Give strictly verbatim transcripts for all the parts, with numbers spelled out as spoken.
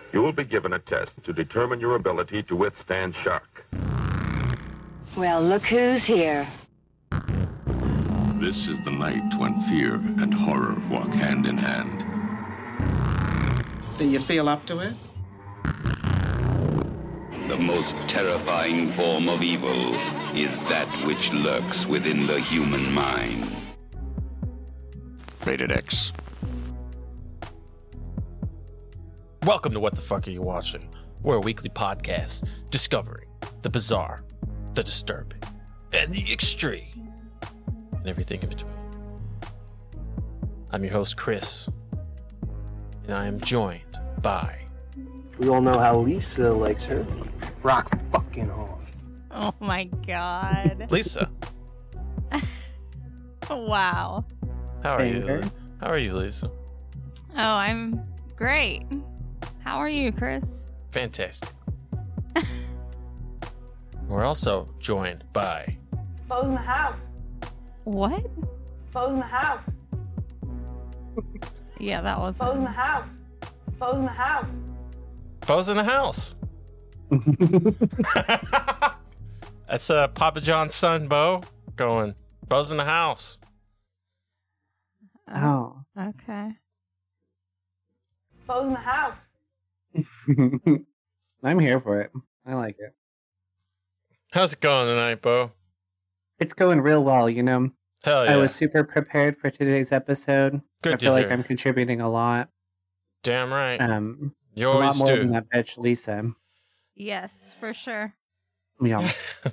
You will be given a test to determine your ability to withstand shock. Well, look who's here. This is the night when fear and horror walk hand in hand. Do you feel up to it? The most terrifying form of evil is that which lurks within the human mind. Rated X. Welcome to What the Fuck Are You Watching? We're a weekly podcast discovering the bizarre, the disturbing, and the extreme, and everything in between. I'm your host, Chris, and I am joined by... We all know how Lisa likes her. Rock fucking off. Oh my god. Lisa. Wow. How are you? How are you, Lisa? Oh, I'm great. How are you, Chris? Fantastic. We're also joined by... Foes in the house. What? Foes in the house. Yeah, that was... Foes in the house. Foes in the house. Foes in the house. That's uh, Papa John's son, Bo, going, Bo's in the house. Oh. Okay. Foes in the house. I'm here for it. I like it. How's it going tonight, Bo? It's going real well, you know. Hell yeah. I was super prepared for today's episode. Good I to feel like hear. I'm contributing a lot. Damn right. Um, You a lot always more do. than that bitch, Lisa. Yes, for sure. Yeah.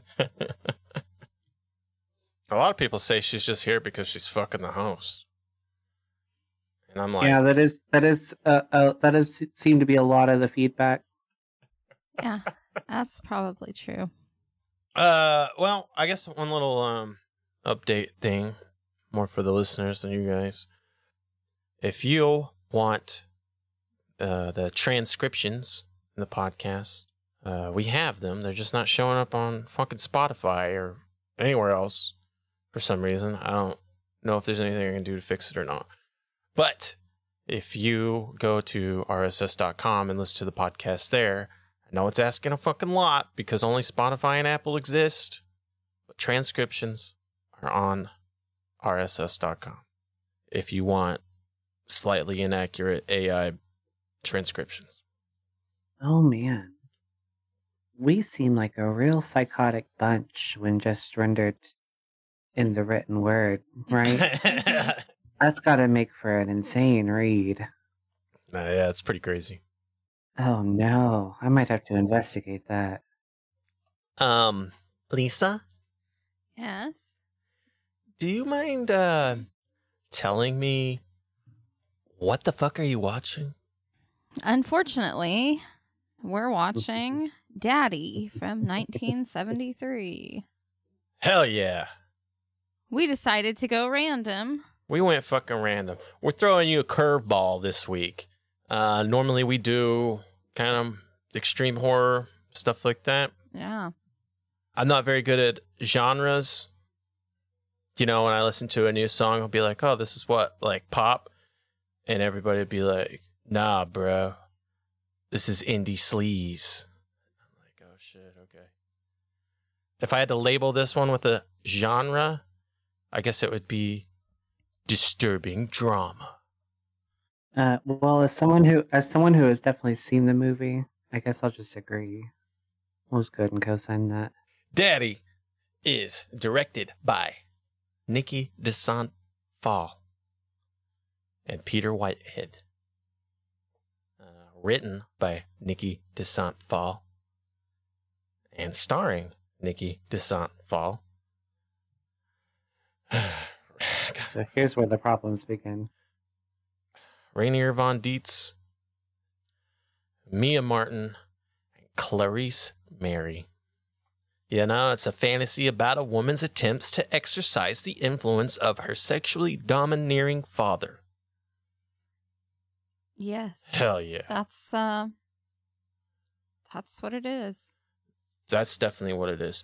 A lot of people say she's just here because she's fucking the host. And I'm like... yeah, that is that is uh, uh that is seemed to be a lot of the feedback. Yeah, that's probably true. Uh, well, I guess one little um update thing, more for the listeners than you guys. If you want uh, the transcriptions in the podcast, uh, we have them. They're just not showing up on fucking Spotify or anywhere else for some reason. I don't know if there's anything I can do to fix it or not. But if you go to R S S dot com and listen to the podcast there, I know it's asking a fucking lot because only Spotify and Apple exist, but transcriptions are on R S S dot com if you want slightly inaccurate A I transcriptions. Oh man. We seem like a real psychotic bunch when just rendered in the written word, right? That's gotta make for an insane read. Uh, yeah, it's pretty crazy. Oh no, I might have to investigate that. Um, Lisa, Yes? do you mind uh telling me what the fuck are you watching? Unfortunately, we're watching Daddy from nineteen seventy-three. Hell yeah. We decided to go random. We went fucking random. We're throwing you a curveball this week. Uh, normally we do kind of extreme horror, stuff like that. Yeah. I'm not very good at genres. You know, when I listen to a new song, I'll be like, oh, this is what? Like pop? And everybody would be like, nah, bro. This is indie sleaze. I'm like, oh, shit, okay. If I had to label this one with a genre, I guess it would be disturbing drama. Uh, well, as someone who, as someone who has definitely seen the movie, I guess I'll just agree. I was good and co-sign that. Daddy is directed by Nikki DeSant Fall and Peter Whitehead. Uh, written by Nikki DeSant Fall and starring Nikki DeSant Fall. So here's where the problems begin. Rainier Von Dietz, Mia Martin, and Clarice Mary. You know, it's a fantasy about a woman's attempts to exercise the influence of her sexually domineering father. Yes. Hell yeah. That's, uh, that's what it is. That's definitely what it is.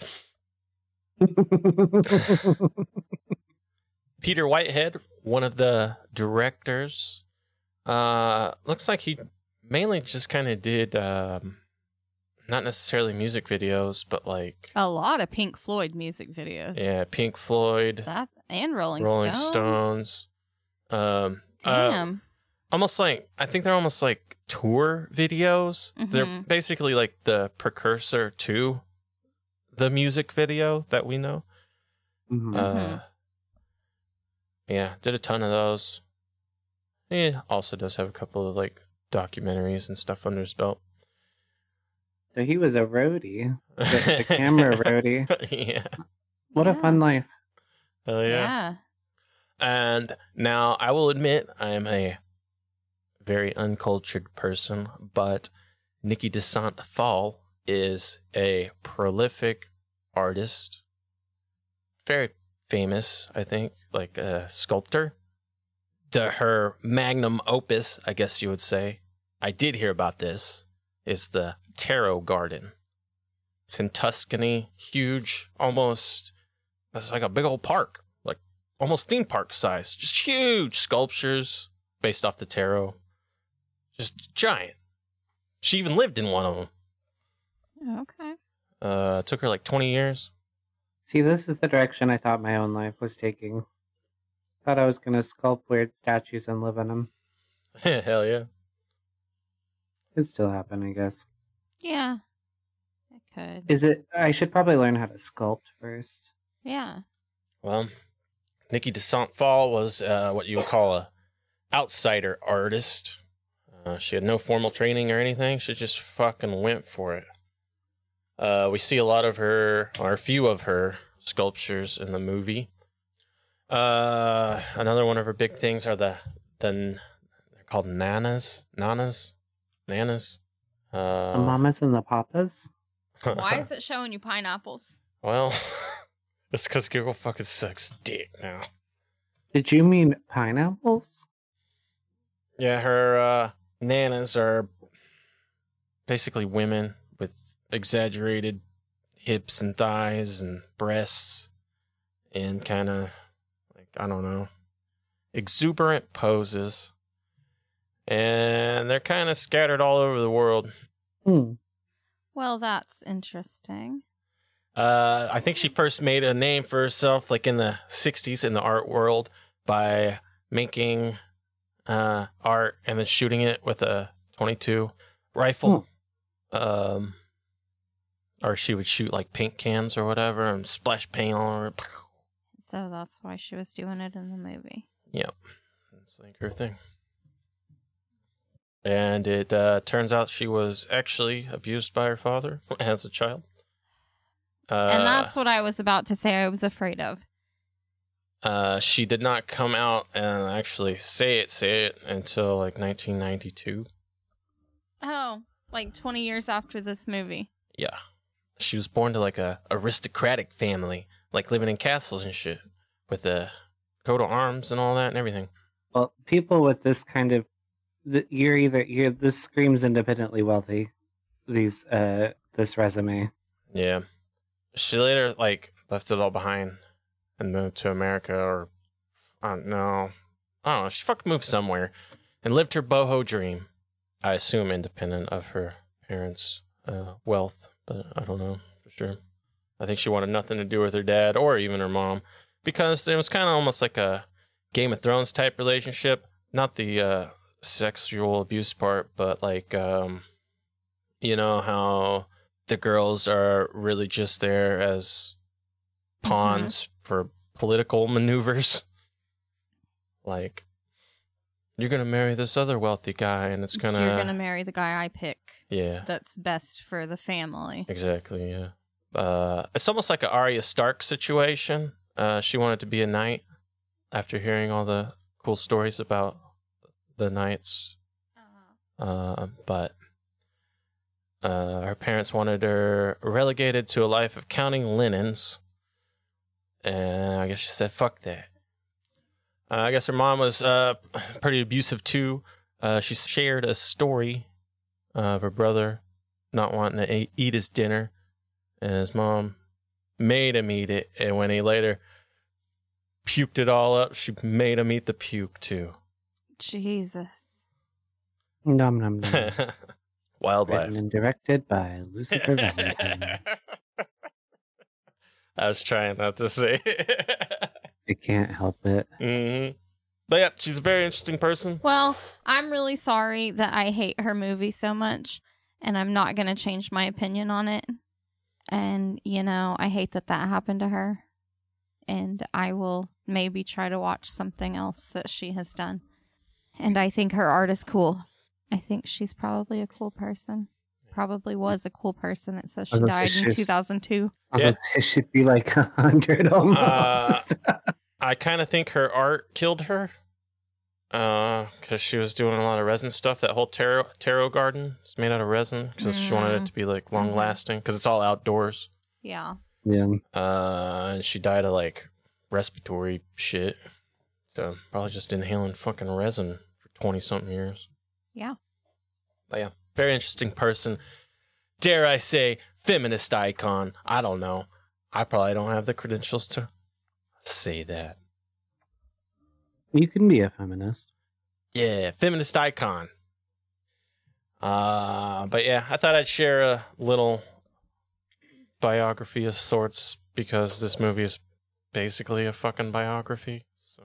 Peter Whitehead, one of the directors, uh, looks like he mainly just kind of did um, not necessarily music videos, but like A lot of Pink Floyd music videos. yeah, Pink Floyd, That and Rolling, Rolling Stones. Stones. Um, uh, Damn. almost like I think they're almost like tour videos. They're Mhm. basically like the precursor to the music video that we know. Mhm. Uh, Mhm. yeah, did a ton of those. He also does have a couple of like documentaries and stuff under his belt. So he was a roadie, the, the camera roadie. Yeah. What a Yeah. fun life. Oh yeah. yeah. And now I will admit I am a very uncultured person, but Nikki DeSant Fall is a prolific artist. Very famous, I think, like a sculptor. The her magnum opus, I guess you would say, I did hear about this, is the Tarot Garden. It's in Tuscany, huge, almost, it's like a big old park, like almost theme park size, just huge sculptures based off the tarot, just giant. She even lived in one of them. Okay. Uh, it took her like twenty years. See, this is the direction I thought my own life was taking. Thought I was going to sculpt weird statues and live in them. Hell yeah. Could still happen, I guess. Yeah. It could. Is it? I should probably learn how to sculpt first. Yeah. Well, Nikki DeSant Fall was uh, what you would call a outsider artist. Uh, she had no formal training or anything. She just fucking went for it. Uh, we see a lot of her, or a few of her sculptures in the movie. Uh, another one of her big things are the, the they're called nanas, nanas, nanas. Uh, The mamas and the papas? Why is it showing you pineapples? Well, it's because Google fucking sucks dick now. Did you mean pineapples? Yeah, her uh, nanas are basically women with exaggerated hips and thighs and breasts and kind of, like, I don't know, exuberant poses. And they're kind of scattered all over the world. Hmm. Well, that's interesting. Uh, I think she first made a name for herself, like in the sixties in the art world, by making uh, art and then shooting it with a twenty-two rifle. Um, or she would shoot like paint cans or whatever and splash paint on her. So that's why she was doing it in the movie. Yep, that's like her thing. And it uh, turns out she was actually abused by her father as a child. Uh, and that's what I was about to say I was afraid of. Uh, she did not come out and actually say it, say it until like nineteen ninety-two. Oh, like twenty years after this movie. Yeah. She was born to like a aristocratic family, like living in castles and shit, with a coat of arms and all that and everything. Well, people with this kind of, th- you're either you're this screams independently wealthy. These uh, this resume. Yeah. She later like left it all behind and moved to America, or I don't know. I don't know. She fucking moved somewhere and lived her boho dream. I assume independent of her parents' uh, wealth, but I don't know for sure. I think she wanted nothing to do with her dad or even her mom, because it was kind of almost like a Game of Thrones type relationship. Not the uh, sexual abuse part, but like, um, you know, how the girls are really just there as pawns mm-hmm. for political maneuvers. Like, you're going to marry this other wealthy guy, and it's going to... You're going to marry the guy I pick. Yeah. That's best for the family. Exactly, yeah. Uh, it's almost like an Arya Stark situation. Uh, she wanted to be a knight after hearing all the cool stories about the knights. Uh-huh. Uh, but uh, her parents wanted her relegated to a life of counting linens. And I guess she said, fuck that. Uh, I guess her mom was uh, pretty abusive too. Uh, she shared a story of her brother not wanting to eat, eat his dinner, and his mom made him eat it. And when he later puked it all up, she made him eat the puke too. Jesus. Nom nom nom. Wildlife. Written and directed by Lucifer Valentine. I was trying not to say. I can't help it. Mm-hmm. But yeah, she's a very interesting person. Well, I'm really sorry that I hate her movie so much, and I'm not going to change my opinion on it. And, you know, I hate that that happened to her. And I will maybe try to watch something else that she has done. And I think her art is cool. I think she's probably a cool person. Probably was a cool person. It says she died in two thousand two. Yeah. It should be like a hundred almost. Uh, I kind of think her art killed her. Uh, because she was doing a lot of resin stuff. That whole tarot tarot garden is made out of resin because Mm. she wanted it to be like long lasting because it's all outdoors. Yeah. Yeah. Uh, and she died of like respiratory shit. So probably just inhaling fucking resin for twenty something years. Yeah. But yeah, very interesting person. Dare I say, feminist icon. I don't know. I probably don't have the credentials to say that. You can be a feminist. Yeah, feminist icon. Uh, but yeah, I thought I'd share a little biography of sorts because this movie is basically a fucking biography. So,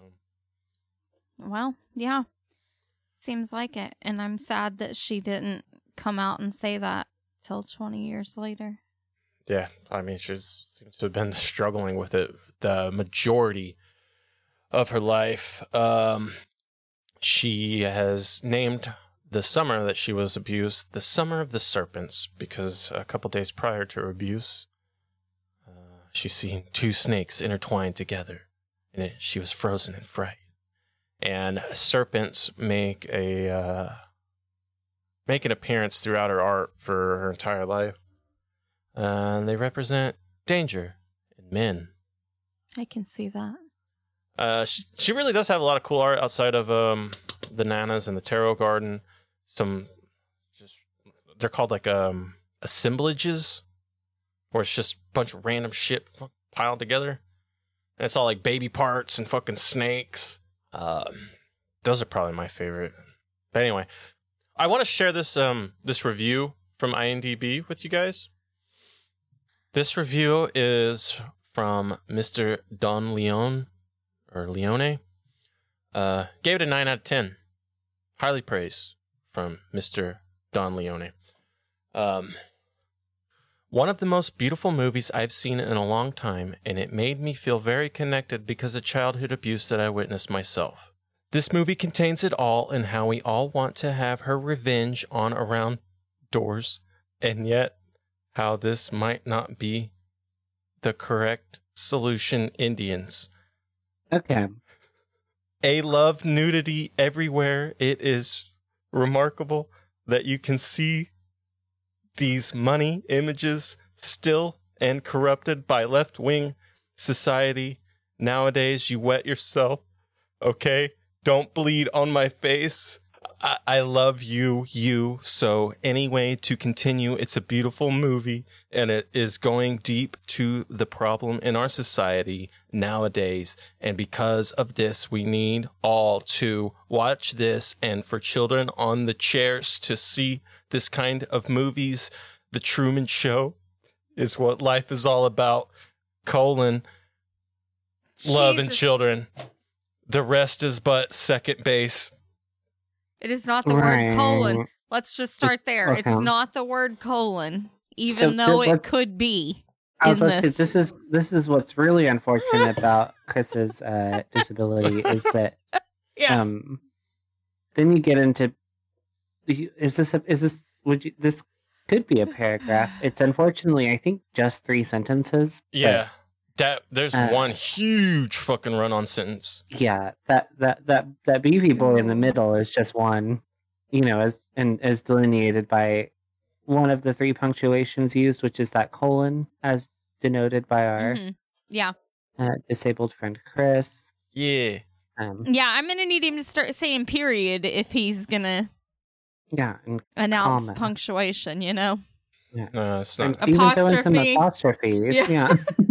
Well, yeah. Seems like it. And I'm sad that she didn't come out and say that till twenty years later. yeah, I mean, she seems to have been struggling with it the majority of her life. Um, she has named the summer that she was abused the Summer of the Serpents because a couple days prior to her abuse, uh, she's seen two snakes intertwined together, and it, she was frozen in fright. And serpents make a uh, make an appearance throughout her art for her entire life. Uh, they represent danger in men. I can see that. Uh, she, she really does have a lot of cool art outside of um, the nanas and the tarot garden. Some just they're called like um, assemblages, where it's just a bunch of random shit piled together, and it's all like baby parts and fucking snakes. Um, those are probably my favorite. But anyway, I want to share this um this review from IMDb with you guys. This review is from Mister Don Leon or Leone. Uh, gave it a nine out of ten. Highly praised from Mister Don Leone. Um, one of the most beautiful movies I've seen in a long time, and it made me feel very connected because of childhood abuse that I witnessed myself. This movie contains it all and how we all want to have her revenge on around doors, and yet how this might not be the correct solution. Indians. Okay. A love nudity everywhere. It is remarkable that you can see these money images still and corrupted by left-wing society. Nowadays, you wet yourself, okay? Don't bleed on my face. I, I love you, you. So anyway, to continue, it's a beautiful movie, and it is going deep to the problem in our society nowadays. And because of this, we need all to watch this, and for children on the chairs to see this kind of movies. The Truman Show is what life is all about. Colon, love and Jesus. children. The rest is but second base. It is not the Right. word colon. Let's just start there. Okay. It's not the word colon, even So, though th- it what- could be. I was in going to say, this. this is this is what's really unfortunate about Chris's uh, disability is that Yeah. um, then you get into you- is this a, is this would you this could be a paragraph. It's unfortunately I think just three sentences. but Yeah. That there's Uh, one huge fucking run-on sentence. yeah, that that that that beefy boy in the middle is just one, you know, as and as delineated by one of the three punctuations used, which is that colon, as denoted by our Mhm. Yeah. uh, disabled friend Chris. Yeah. Um, Yeah, I'm going to need him to start saying period if he's going to yeah, and announce comma. punctuation, you know? No, it's and not. even throw in some Apostrophe. apostrophes. Yeah. Yeah.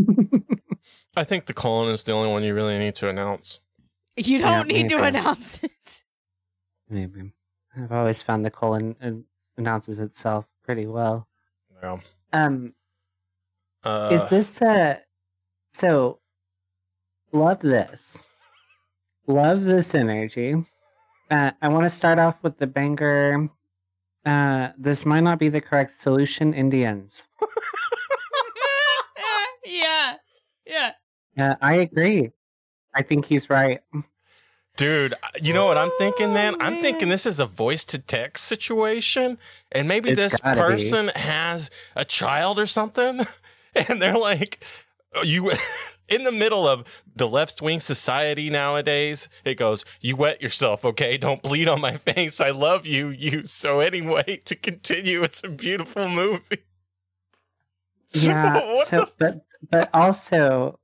I think the colon is the only one you really need to announce. You Yeah, don't need to maybe. announce it. Maybe. I've always found the colon uh, announces itself pretty well. Yeah. Um, Uh, is this uh? So, love this. Love this energy. Uh, I want to start off with the banger. Uh, this might not be the correct solution. Indians. yeah, yeah. Uh, I agree. I think he's right. Dude, you know what I'm thinking, man? Oh, I'm man. thinking this is a voice to text situation, and maybe It's this gotta be. person has a child or something, and they're like, you in the middle of the left wing society nowadays. It goes, you wet yourself, okay? Don't bleed on my face. I love you, you. So anyway, to continue, it's a beautiful movie. Yeah. What so, the- but but also,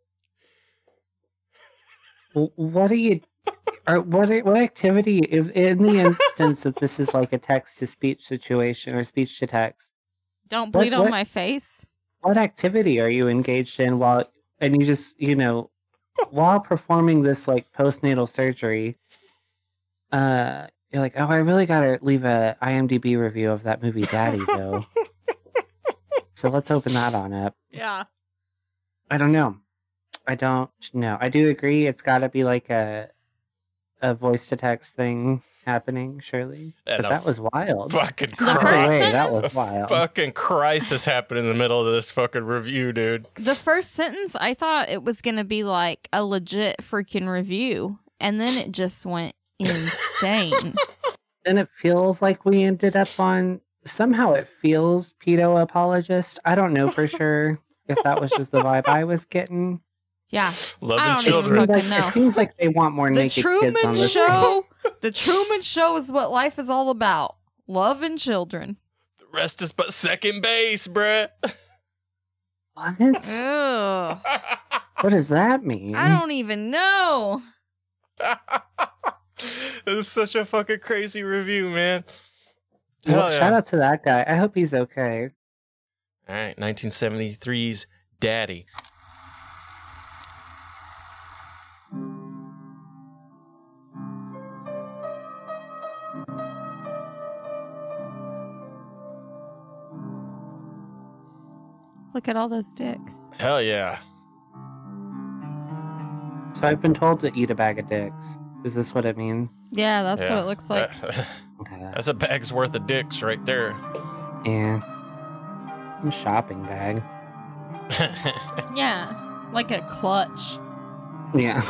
w- what are you? Or what are- what activity? If in the instance that this is like a text to speech situation or speech to text, Don't What- bleed on what- my face. what activity are you engaged in while and you just you know while performing this like postnatal surgery? Uh, you're like, oh, I really gotta leave a IMDb review of that movie, Daddy, though. So let's open that on up. Yeah. I don't know. I don't know. I do agree. It's got to be like a a voice to text thing happening, surely. And But a that was wild. Fucking The No first Christ. way, that sentence- was wild. Fucking crisis happened in the middle of this fucking review, dude. The first sentence, I thought it was going to be like a legit freaking review. And then it just went insane. And it feels like we ended up on somehow it feels pedo apologist. I don't know for sure if that was just the vibe I was getting. Yeah. Loving I don't It even children. seems, like, fucking know. it seems like they want more The naked kids on Truman this. Show. The Truman Show is what life is all about. Love and children. The rest is but second base, bruh. What? Ugh. What does that mean? I don't even know. It was such a fucking crazy review, man. Well, Hell yeah. shout out to that guy. I hope he's okay. All right, nineteen seventy-three's Daddy. Look at all those dicks. Hell yeah. So I've been told to eat a bag of dicks. Is this what it means? Yeah, that's Yeah. what it looks like. Okay. That's a bag's worth of dicks right there. Yeah. A shopping bag. Yeah, like a clutch. Yeah.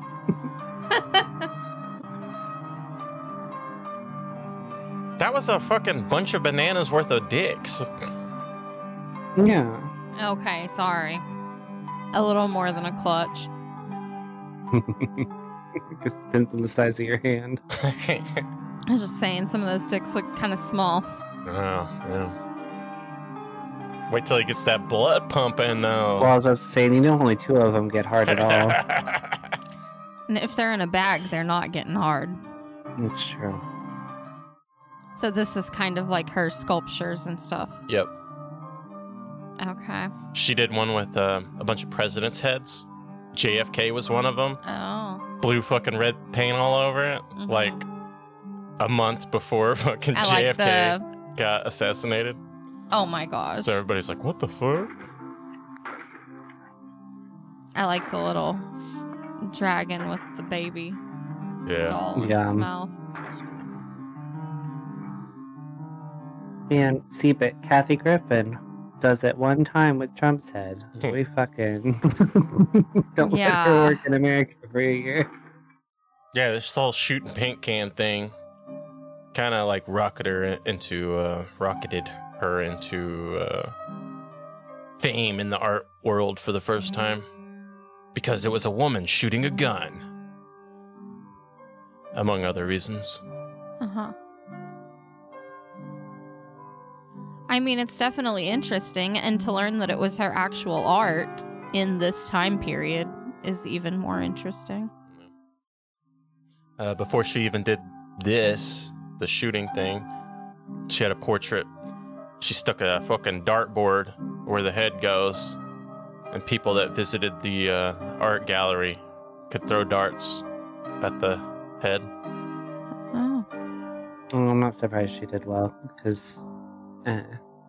That was a fucking bunch of bananas worth of dicks. Yeah. Okay, sorry. A little more than a clutch. Just depends on the size of your hand. I was just saying, some of those dicks look kind of small. Oh, yeah. Wait till he gets that blood pumping, though. Well, I was just saying, you know, only two of them get hard at all. And if they're in a bag, they're not getting hard. It's true. So this is kind of like her sculptures and stuff. Yep. Okay. She did one with uh, a bunch of presidents' heads. J F K was one of them. Oh. Blue fucking red paint all over it. Mhm. Like a month before fucking I like J F K the- got assassinated. Oh my gosh. So everybody's like, what the fuck? I like the little dragon with the baby Yeah. doll in Yeah. his mouth. Man, see, but Kathy Griffin does it one time with Trump's head. We fucking don't let Yeah. her work in America for a year. Yeah, this whole shooting paint can thing kind of like rocketed her into, uh, rocketed her into uh, fame in the art world for the first time because it was a woman shooting a gun, among other reasons. Uh huh. I mean, it's definitely interesting, and to learn that it was her actual art in this time period is even more interesting. Uh, before she even did this, the shooting thing, she had a portrait. She stuck a fucking dartboard where the head goes, and people that visited the uh, art gallery could throw darts at the head. Oh. Well, I'm not surprised she did well, because... Uh,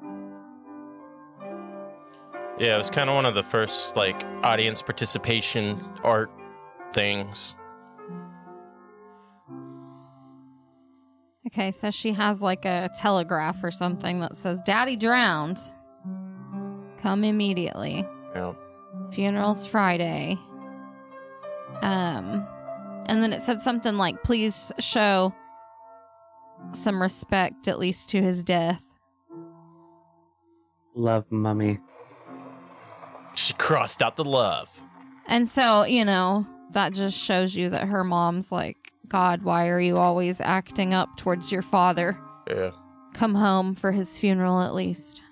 Yeah, it was kind of one of the first, like, audience participation art things. Okay, so she has like a telegraph or something that says, Daddy drowned. Come immediately. Yeah. Funeral's Friday. Um, and then it said something like, please show some respect, at least to his death. love Mummy. She crossed out the love. And so, you know, that just shows you that her mom's like, God, why are you always acting up towards your father? Yeah. Come home for his funeral at least.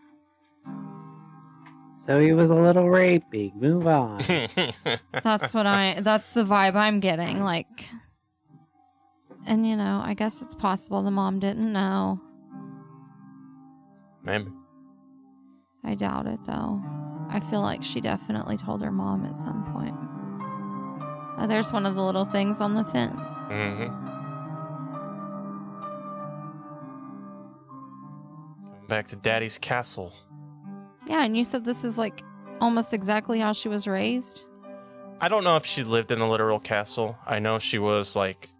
So he was a little rapey. Move on. That's what I, that's the vibe I'm getting. Like, and you know, I guess it's possible the mom didn't know. Maybe. I doubt it though. I feel like she definitely told her mom at some point. Oh, there's one of the little things on the fence. Mm-hmm. Coming back to Daddy's castle. Yeah, and you said this is like almost exactly how she was raised? I don't know if she lived in a literal castle. I know she was like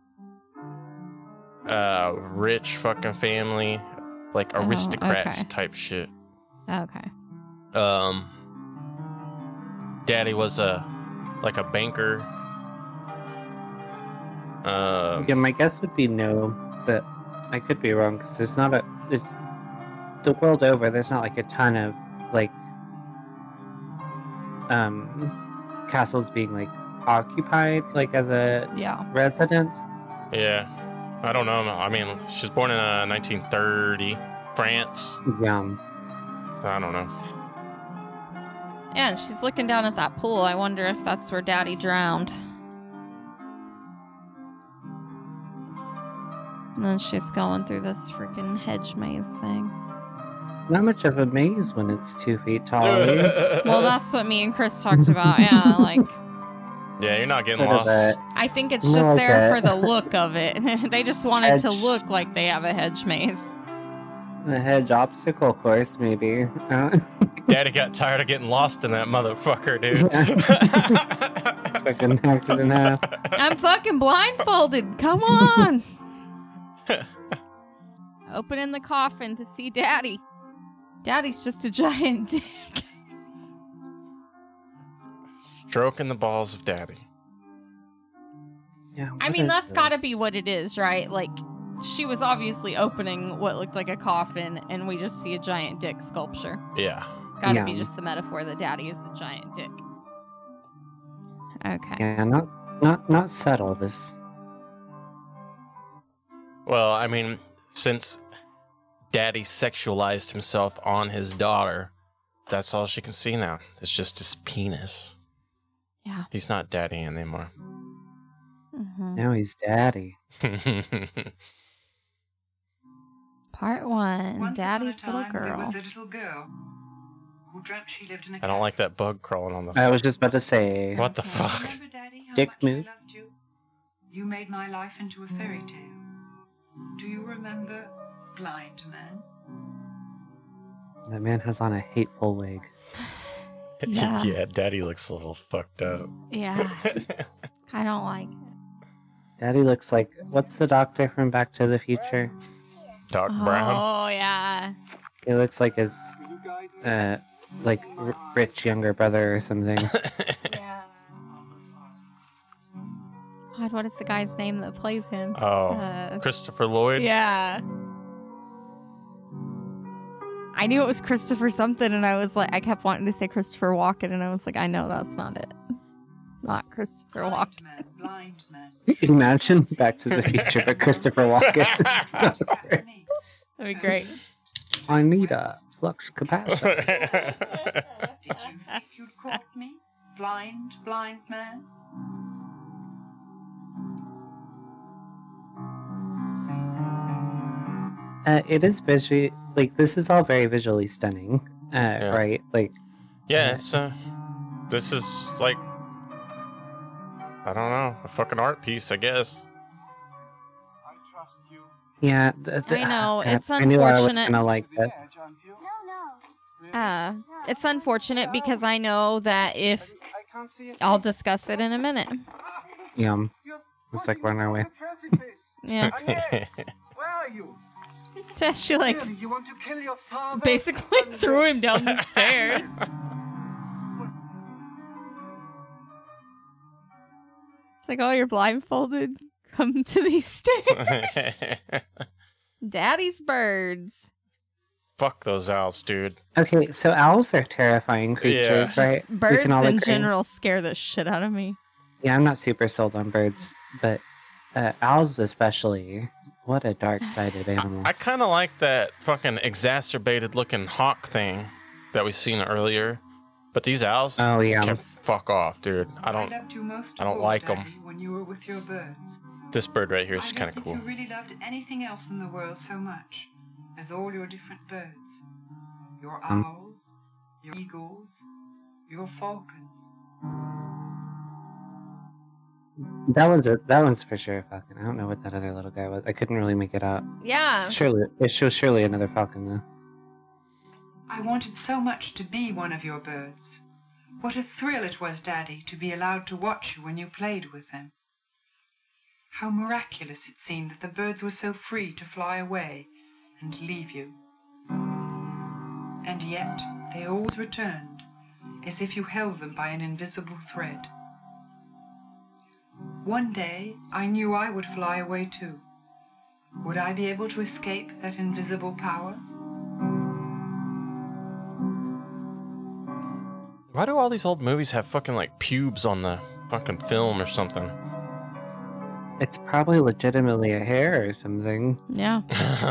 a rich fucking family, like Oh, aristocrats okay. type shit. Okay. Um, Daddy was a like a banker. Um, Yeah, my guess would be no, but I could be wrong because there's not a. There's, the world over, there's not like a ton of like um castles being like occupied like as a Yeah. residence. yeah, I don't know. I mean, she was born in uh, nineteen thirty, France. Yeah. I don't know. Yeah, and she's looking down at that pool. I wonder if that's where Daddy drowned. And then she's going through this freaking hedge maze thing. Not much of a maze when it's two feet tall. eh? Well, that's what me and Chris talked about. Yeah, like, Yeah, you're not getting Sort of lost. a- I think it's No, just there okay. for the look of it. They just wanted to Hedge. look like they have a hedge maze. A hedge obstacle course, maybe. Uh, Daddy got tired of getting lost in that motherfucker, dude. fucking hacked it in half. I'm fucking blindfolded. Come on. Opening the coffin to see Daddy. Daddy's just a giant dick. Stroking the balls of Daddy. Yeah, I what mean, is that's this? gotta be what it is, right? Like, she was obviously opening what looked like a coffin, and we just see a giant dick sculpture. Yeah. It's gotta Yeah. be just the metaphor that Daddy is a giant dick. Okay. Yeah, not not not subtle. This. Well, I mean, since Daddy sexualized himself on his daughter, that's all she can see now. It's just his penis. Yeah. He's not Daddy anymore. hmm Now he's daddy. Part one. Once Daddy's upon a little time, there girl. was a little girl who dreamt she lived in a I don't like that bug crawling on the... I was just about to say. What the fuck? Remember, Daddy, how Dick much I move. loved you? You made my life into a fairy tale. Do you remember Blind Man? That man has on a hateful wig. Yeah. Yeah, Daddy looks a little fucked up. Yeah. I don't like it. Daddy looks like what's the doctor from Back to the Future? Doc Brown. Oh, yeah. He looks like his uh like r- rich younger brother or something. Yeah. God, what is the guy's name that plays him? Oh, Uh, Christopher Lloyd? Yeah. I knew it was Christopher something, and I was like, I kept wanting to say Christopher Walken, and I was like, I know that's not it. Not Christopher Blind Walken. Man, Blind Man. Imagine Back to the Future, but Christopher Walken. is the doctor. That'd be great. I need a flux capacitor. Did you think you'd caught me? Blind, blind man? Uh, it is visually like this is all very visually stunning, uh, Yeah. right? Like, Yeah, it's uh, this is like, I don't know, a fucking art piece, I guess. Yeah, th- th- I know, God, it's I knew I was unfortunate. gonna like it. Uh, it's unfortunate because I know that if I'll discuss it in a minute. Yum. It's like we're on our way. Yeah. Where are you? She like Really, you want to kill your father? basically threw him down the stairs. It's like, oh, you're blindfolded. Come to these stairs. Daddy's birds. Fuck those owls, dude. Okay, so owls are terrifying creatures, Yeah. right? Just We birds can all in agree. general scare the shit out of me. Yeah, I'm not super sold on birds, but uh, owls especially. What a dark-sided animal. I kind of like that fucking exacerbated looking hawk thing that we seen earlier. But these owls Oh, yeah. can fuck off, dude. I don't loved you most I don't of all, like 'em. Daddy, when you were with your birds. This bird right here I is kind don't of think cool. you really loved anything else in the world so much as all your different birds. Your Um. owls, your eagles, your falcons. That one's a, that one's for sure a falcon. I don't know what that other little guy was. I couldn't really make it out. Yeah. Surely, it was surely another falcon though. I wanted so much to be one of your birds. What a thrill it was, Daddy, to be allowed to watch you when you played with them. How miraculous it seemed that the birds were so free to fly away and leave you. And yet, they always returned, as if you held them by an invisible thread. One day, I knew I would fly away too. Would I be able to escape that invisible power? Why do all these old movies have fucking like pubes on the fucking film or something? It's probably legitimately a hair or something. Yeah.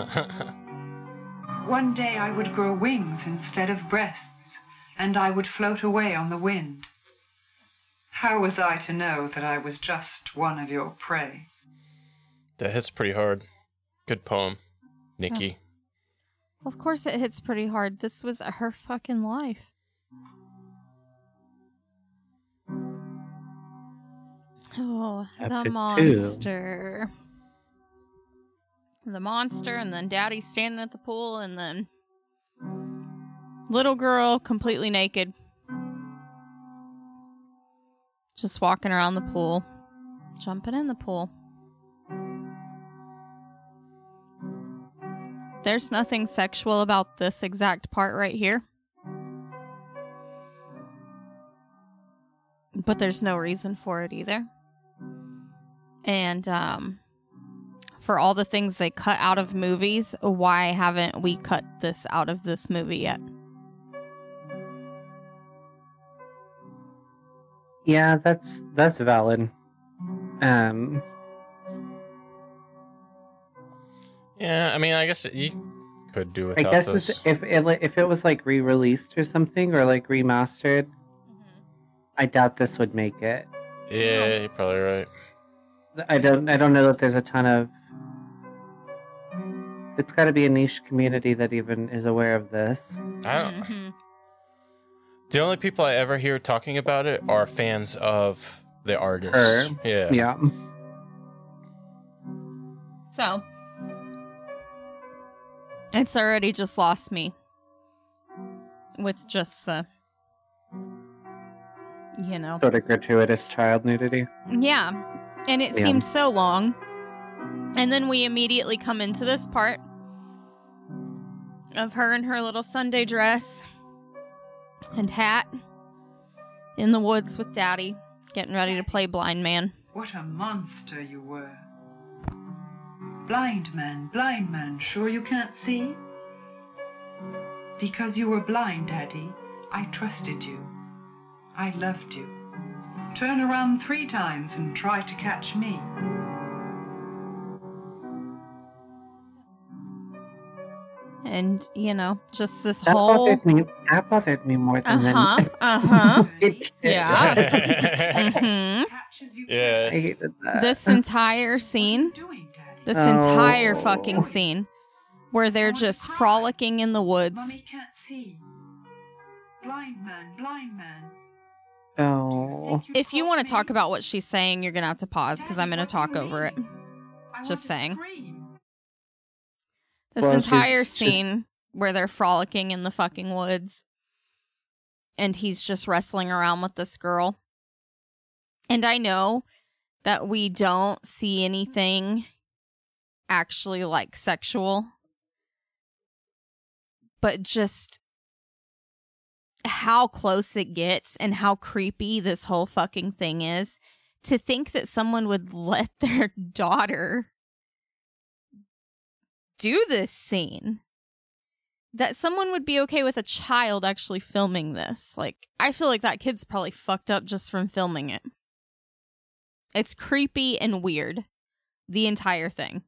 One day I would grow wings instead of breasts, and I would float away on the wind. How was I to know that I was just one of your prey? That hits pretty hard. Good poem, Nikki. Of course it hits pretty hard. This was her fucking life. Oh, Chapter the two. monster. The monster, and then Daddy standing at the pool, and then little girl completely naked. Just walking around the pool. Jumping in the pool. There's nothing sexual about this exact part right here. But there's no reason for it either. And um, for all the things they cut out of movies, why haven't we cut this out of this movie yet? Yeah, that's that's valid. Um, Yeah, I mean, I guess you could do I without guess this. it's, if it li- if it was like re-released or something or like remastered, I doubt this would make it. Yeah, you're probably right. I don't I don't know that there's a ton of. It's got to be a niche community that even is aware of this. I don't. Mm-hmm. The only people I ever hear talking about it are fans of the artist. Her. Yeah. Yeah. So, it's already just lost me with just the, you know. Sort of gratuitous child nudity. Yeah. And it Yeah. seemed so long. And then we immediately come into this part of her in her little Sunday dress and hat in the woods with Daddy, getting ready to play blind man. What a monster you were. Blind man, blind man, sure you can't see? Because you were blind, Daddy, I trusted you. I loved you. Turn around three times and try to catch me. And, you know, just this That whole... bothered me. That bothered me more than Uh-huh, the- uh-huh. It did. Yeah. Mhm. Yeah. I hated that. This entire scene, this Oh. entire fucking scene, where they're just frolicking in the woods. Mommy can't see. Blind man, blind man. Oh. If you want to talk about what she's saying, you're going to have to pause because I'm going to talk over it. Just saying. This Well, entire she's- she's- scene where they're frolicking in the fucking woods and he's just wrestling around with this girl. And I know that we don't see anything actually like sexual, but just how close it gets and how creepy this whole fucking thing is. To think that someone would let their daughter do this scene. That someone would be okay with a child actually filming this. Like, I feel like that kid's probably fucked up just from filming it. It's creepy and weird. The entire thing.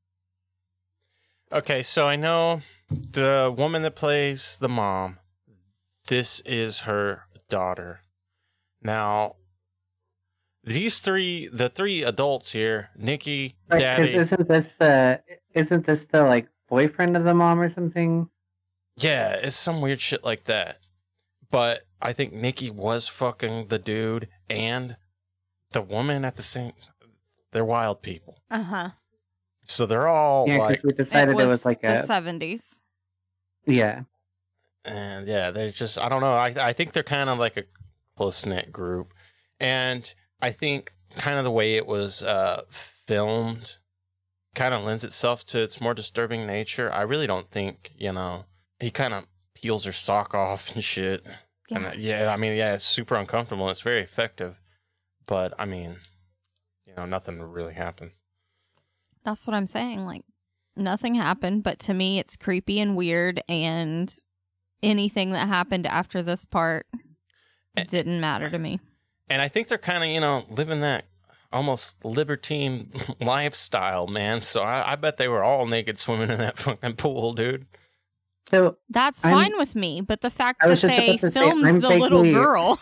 Okay, so I know the woman that plays the mom, this is her daughter. Now, these three, the three adults here, Nikki, Right, Daddy. because isn't this the isn't this the like boyfriend of the mom or something? Yeah, it's some weird shit like that. But I think Nikki was fucking the dude and the woman at the same. They're wild people. Uh huh. So they're all Yeah, like. because we decided it was, it was like the a seventies. yeah. And yeah, they're just, I don't know. I, I think they're kind of like a close knit group. And I think kind of the way it was uh, filmed kind of lends itself to its more disturbing nature. I really don't think, you know, he kind of peels her sock off and shit. Yeah. And uh, yeah, I mean, yeah, it's super uncomfortable and it's very effective. But I mean, you know, nothing really happened. That's what I'm saying. Like, nothing happened, but to me, it's creepy and weird, and anything that happened after this part didn't matter to me. And I think they're kind of, you know, living that almost libertine lifestyle, man. So I, I bet they were all naked swimming in that fucking pool, dude. So That's I'm- fine with me, but the fact I that was just they about to say, filmed I'm the little vaguely- girl.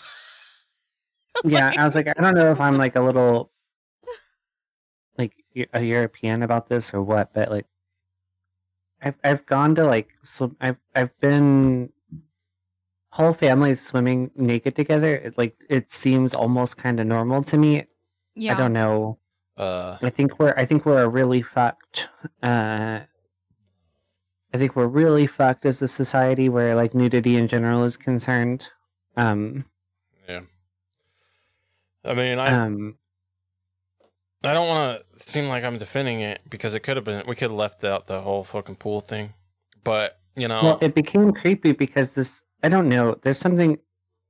yeah, I was like, I don't know if I'm like a little like a European about this or what, but like I've I've gone to like swim. I've I've been whole families swimming naked together. It like it seems almost kind of normal to me. Yeah. I don't know. Uh, I think we're I think we're a really fucked. Uh, I think we're really fucked as a society where like nudity in general is concerned. Um, yeah. I mean, I um, I don't want to seem like I'm defending it because it could have been, we could have left out the whole fucking pool thing. But, you know. well, it became creepy because this. I don't know. There's something.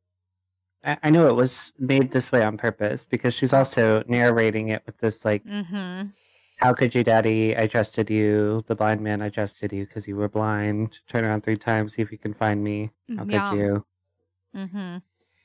I, I know it was made this way on purpose because she's also narrating it with this like. Mm-hmm. How could you, Daddy? I trusted you. The blind man, I trusted you because you were blind. Turn around three times, see if you can find me. How could Yeah. you? Mm-hmm.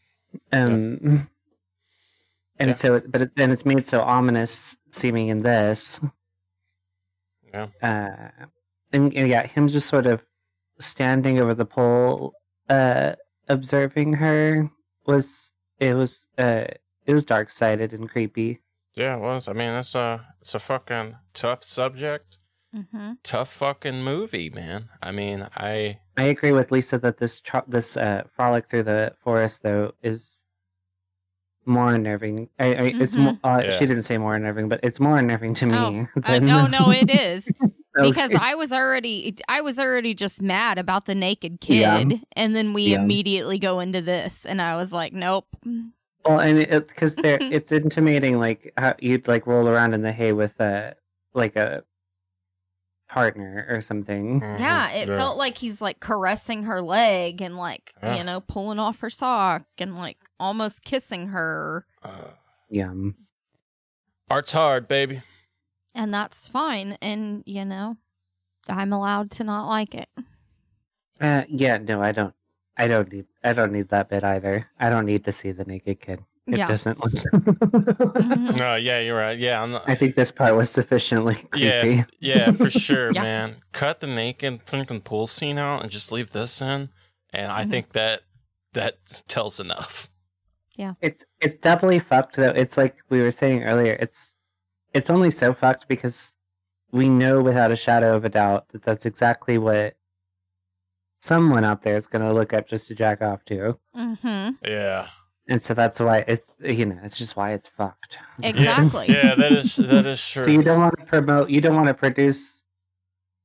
Um, and Yeah. so, but it, then it's made so ominous seeming in this. Yeah. Uh, and, and yeah, him just sort of standing over the pole, uh, observing her was it was uh it was dark sided and creepy. Yeah, it was. I mean, it's a, it's a fucking tough subject. Mm-hmm. Tough fucking movie, man. I mean, I. I agree with Lisa that this tro- this uh, frolic through the forest though is more unnerving. I, I it's Mhm. more. Uh, Yeah. She didn't say more unnerving, but it's more unnerving to me. Oh, uh, than- no, no, it is. Okay. Because I was already, I was already just mad about the naked kid, Yeah. and then we Yeah. immediately go into this, and I was like, nope. Well, and it because there it's intimating like how you'd like roll around in the hay with a like a partner or something. Yeah, it felt like he's like caressing her leg and like Yeah. you know pulling off her sock and like almost kissing her, Uh, Yum. art's hard, baby. and that's fine. And you know, I'm allowed to not like it. Uh, yeah, no, I don't. I don't need. I don't need that bit either. I don't need to see the naked kid. It Yeah. doesn't look. Mhm. No, yeah, you're right. Yeah, I'm not, I think this part was sufficiently creepy. yeah, yeah, for sure, Yeah. man. Cut the naked fucking pool scene out and just leave this in, and I Mhm. think that that tells enough. It's it's doubly fucked though. It's like we were saying earlier. It's it's only so fucked because we know without a shadow of a doubt that that's exactly what someone out there is going to look up just to jack off to, Mhm. Yeah, and so that's why it's you know it's just why it's fucked. Exactly. yeah, that is that is true. So you don't want to promote. You don't want to produce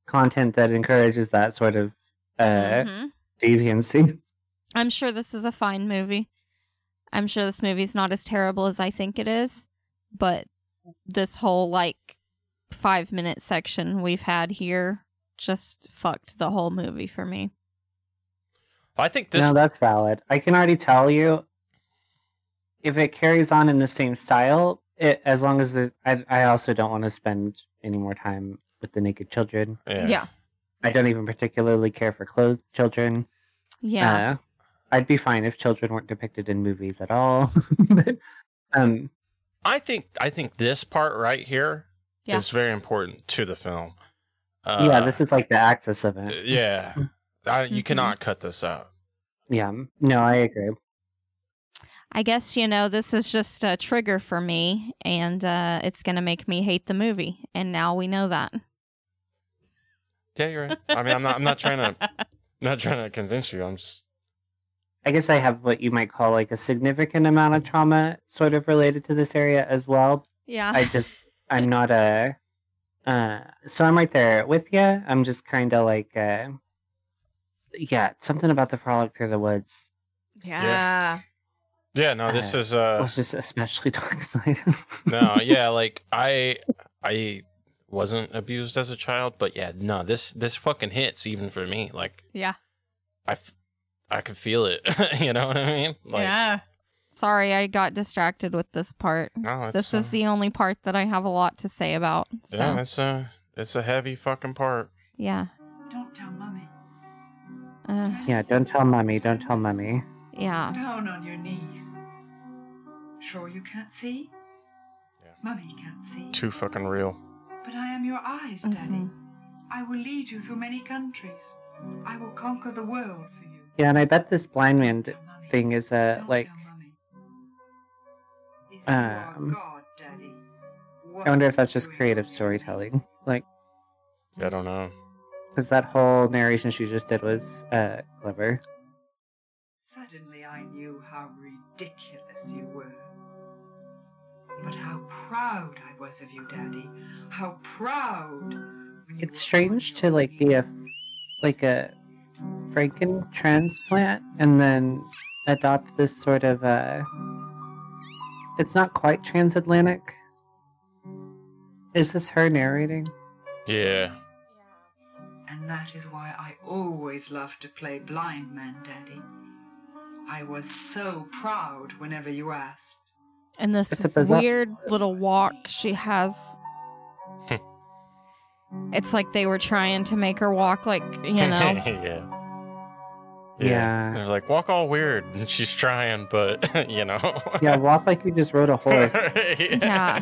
content that encourages that sort of uh, Mm-hmm. deviancy. I'm sure this is a fine movie. I'm sure this movie's not as terrible as I think it is, but this whole like five minute section we've had here just fucked the whole movie for me. I think this. No, that's valid. I can already tell you if it carries on in the same style, it, as long as it, I, I also don't want to spend any more time with the naked children. Yeah. Yeah. I don't even particularly care for clothed children. Yeah. Uh, I'd be fine if children weren't depicted in movies at all. but, um, I think I think this part right here is Yeah. very important to the film. Uh, yeah, this is like the axis of it. Yeah, I, you Mhm. cannot cut this out. Yeah, no, I agree. I guess, you know, this is just a trigger for me, and uh, it's going to make me hate the movie. And now we know that. Yeah, you're right. I mean, I'm not. I'm not trying to. I'm not trying to convince you. I'm just. I guess I have what you might call like a significant amount of trauma sort of related to this area as well. Yeah. I just, I'm not a, uh, so I'm right there with you. I'm just kind of like, uh, yeah, something about the frolic through the woods Yeah. Yeah. No, this Uh, is. uh was just especially dark side. No. Yeah. Like I. I wasn't abused as a child, but yeah. No. This. This fucking hits even for me. Like Yeah. I. f- I could feel it. You know what I mean? Like, yeah. Sorry, I got distracted with this part. No, it's, This is uh, the only part that I have a lot to say about. So, Yeah, it's a. It's a heavy fucking part. yeah. Don't tell Mummy. Uh, Yeah, don't tell mommy, don't tell mommy. yeah. Down on your knees. Sure you can't see? Yeah. Mummy can't see. Too fucking real. But I am your eyes, Daddy. Mhm. I will lead you through many countries. I will conquer the world for you. Yeah, and I bet this blind man d- thing is, uh, Don't like, tell Mummy. If you are um, God, Daddy, I wonder if that's what just do you creative do? storytelling. Like, I don't know. because that whole narration she just did was, uh, clever. Suddenly I knew how ridiculous you were. But how proud I was of you, Daddy. How proud. when you It's were strange on to, your like, be a, knees. like a Franken transplant and then adopt this sort of, uh, it's not quite transatlantic. Is this her narrating? Yeah. And that is why I always loved to play blind man, Daddy. I was so proud whenever you asked. And this It's a bizarre- weird little walk she has. It's like they were trying to make her walk like, you know. yeah. Yeah. They're like, walk all weird. And she's trying, but, you know. Yeah, walk like you just rode a horse. Yeah.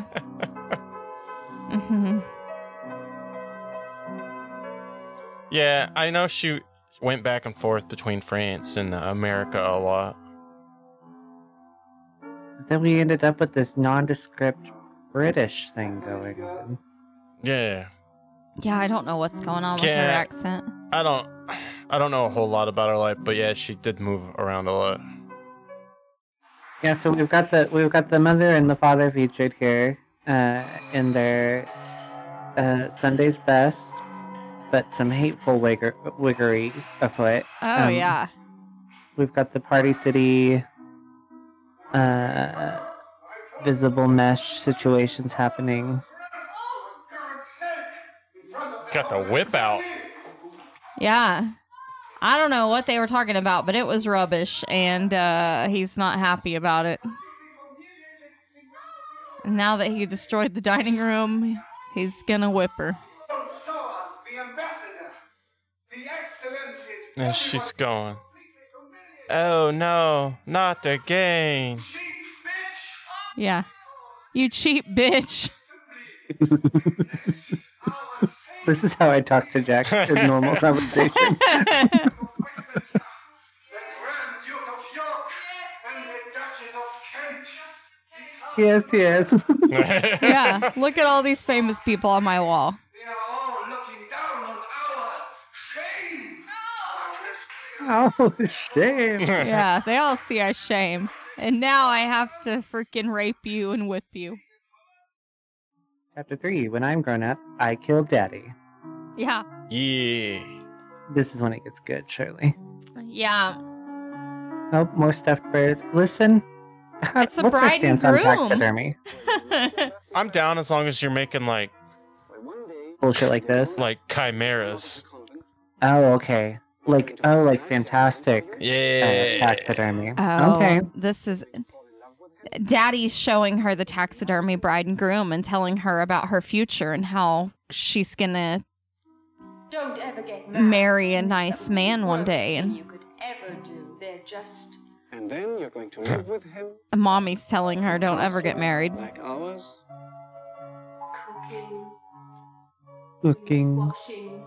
hmm Yeah, I know she went back and forth between France and America a lot. Then we ended up with this nondescript British thing going on. Yeah. Yeah, I don't know what's going on with Yeah. her accent. I don't I don't know a whole lot about her life, but yeah, she did move around a lot. Yeah, so we've got the we've got the mother and the father featured here, uh, in their uh, Sunday's best, but some hateful wigger, wiggery afoot. Oh, Um, yeah. We've got the Party City uh, visible mesh situations happening. Got the whip out. Yeah. I don't know what they were talking about, but it was rubbish, and uh, he's not happy about it. And now that he destroyed the dining room, he's gonna whip her. And she's going, oh no, not again. Yeah. You cheap bitch. This is how I talk to Jack in normal conversation. Yes, yes. Yeah. Look at all these famous people on my wall. Oh, shame. Yeah, they all see our shame. And now I have to freaking rape you and whip you. Chapter three. When I'm grown up, I killed Daddy. Yeah. Yeah. This is when it gets good, surely. Yeah. Oh, more stuffed birds. Listen. It's a What's our bride and stance on groom. taxidermy? I'm down as long as you're making like Bullshit like this? like chimeras. Oh, okay. Like, oh, like fantastic. Yeah. Uh, taxidermy. Oh, Okay. this is... Daddy's showing her the taxidermy bride and groom and telling her about her future and how she's gonna Don't ever get married. marry a nice man one day. Than And you could ever do. They're just And then you're going to live with him mommy's telling her, don't ever get married. like ours. cooking, Looking. washing.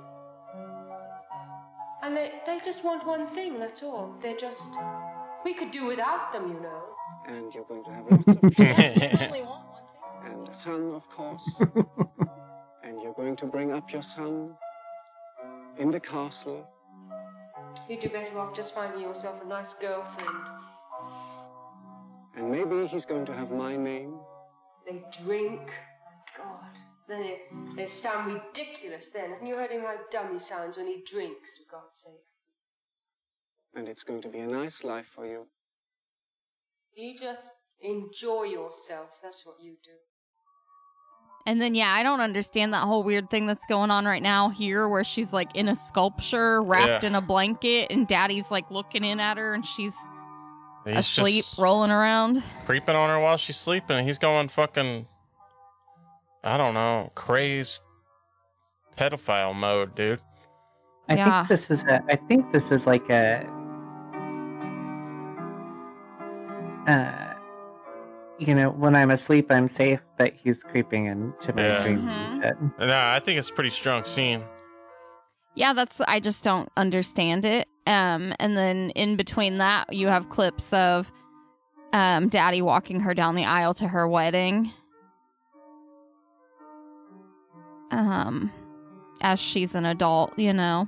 And they, they just want one thing, that's all. They're just... We could do without them, you know. And you're going to have lots of children. And a son, of course. And you're going to bring up your son in the castle. You'd do better off just finding yourself a nice girlfriend. And maybe he's going to have my name. They drink. God. Then it, they sound ridiculous then. Haven't you heard him how dumb he sounds when he drinks, for God's sake? And it's going to be a nice life for you. You just enjoy yourself. That's what you do. And then, yeah, I don't understand that whole weird thing that's going on right now here where she's like in a sculpture wrapped Yeah. in a blanket and daddy's like looking in at her and she's He's asleep, just rolling around. creeping on her while she's sleeping. He's going fucking, I don't know, crazed pedophile mode, dude. I Yeah. think this is a. I think this is like a. Uh, you know, when I'm asleep, I'm safe, but he's creeping into my Yeah. dreams and shit. Nah, I think it's a pretty strong scene. Yeah, that's, I just don't understand it. Um, and then in between that, you have clips of um, daddy walking her down the aisle to her wedding. Um, as she's an adult, you know.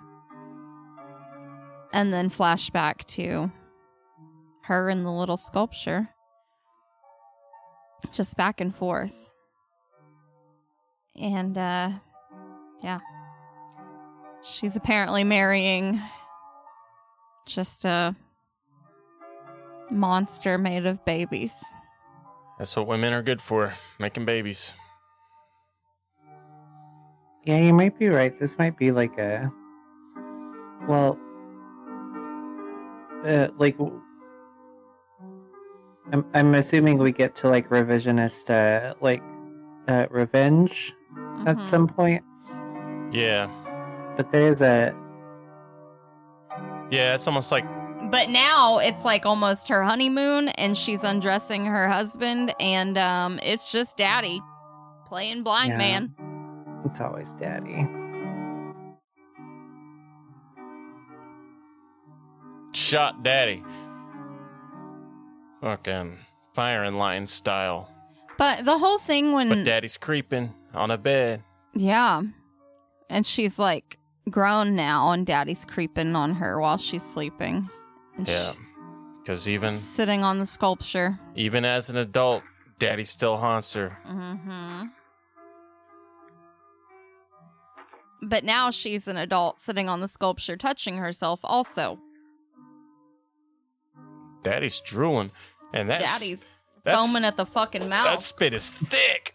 And then flashback to her in the little sculpture. Just back and forth. And, uh, yeah. She's apparently marrying just a monster made of babies. That's what women are good for, making babies. Yeah, you might be right. This might be like a. Well. Uh, like. I'm, I'm assuming we get to like revisionist, uh, like, uh, revenge at Mhm. some point. Yeah. But there's a. Yeah, it's almost like, But now it's like almost her honeymoon and she's undressing her husband and um it's just daddy playing blind Yeah. man. It's always daddy. shot daddy. Fucking firing line style. But the whole thing when But daddy's creeping on a bed. yeah. And she's like grown now and daddy's creeping on her while she's sleeping. And Yeah. she's Because even sitting on the sculpture. even as an adult, daddy still haunts her. Mm-hmm. But now she's an adult sitting on the sculpture touching herself also. Daddy's drooling. And that's Daddy's that's- foaming at the fucking mouth. that spit is thick.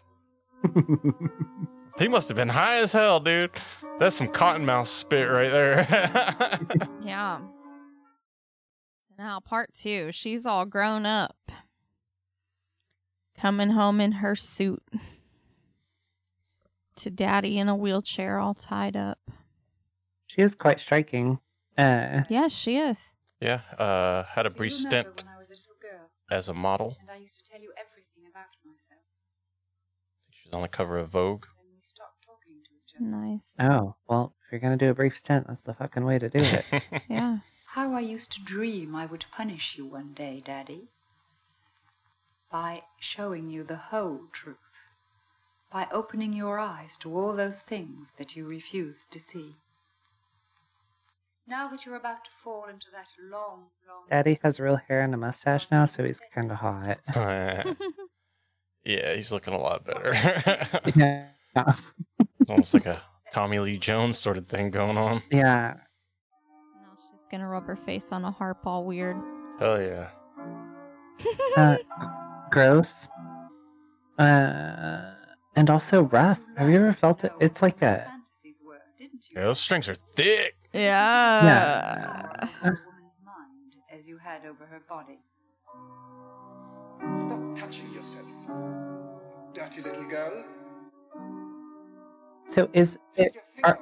He must have been high as hell, dude. That's some cottonmouth spit right there. Yeah. Now, part two. She's all grown up. Coming home in her suit. To daddy in a wheelchair all tied up. She is quite striking. Uh, Yes, she is. Yeah, uh, had a brief stint When I was a little girl, as a model. and I used to tell you everything about myself. She was on the cover of Vogue. Then we stopped talking to each other. Nice. oh, well, if you're going to do a brief stint, that's the fucking way to do it. Yeah. How I used to dream I would punish you one day, Daddy. By showing you the whole truth. By opening your eyes to all those things that you refused to see. Now that you're about to fall into that long, long... Daddy has real hair and a mustache now, so he's kind of hot. Yeah, he's looking a lot better. Yeah. Almost like a Tommy Lee Jones sort of thing going on. Yeah. She's gonna rub her face on a harp all weird. Hell yeah. Uh, gross. Uh, and also rough. Have you ever felt it? It's like a. Yeah, those strings are thick. Yeah. Yeah. As you had over her body. Stop touching yourself, dirty little girl. So is it? Are,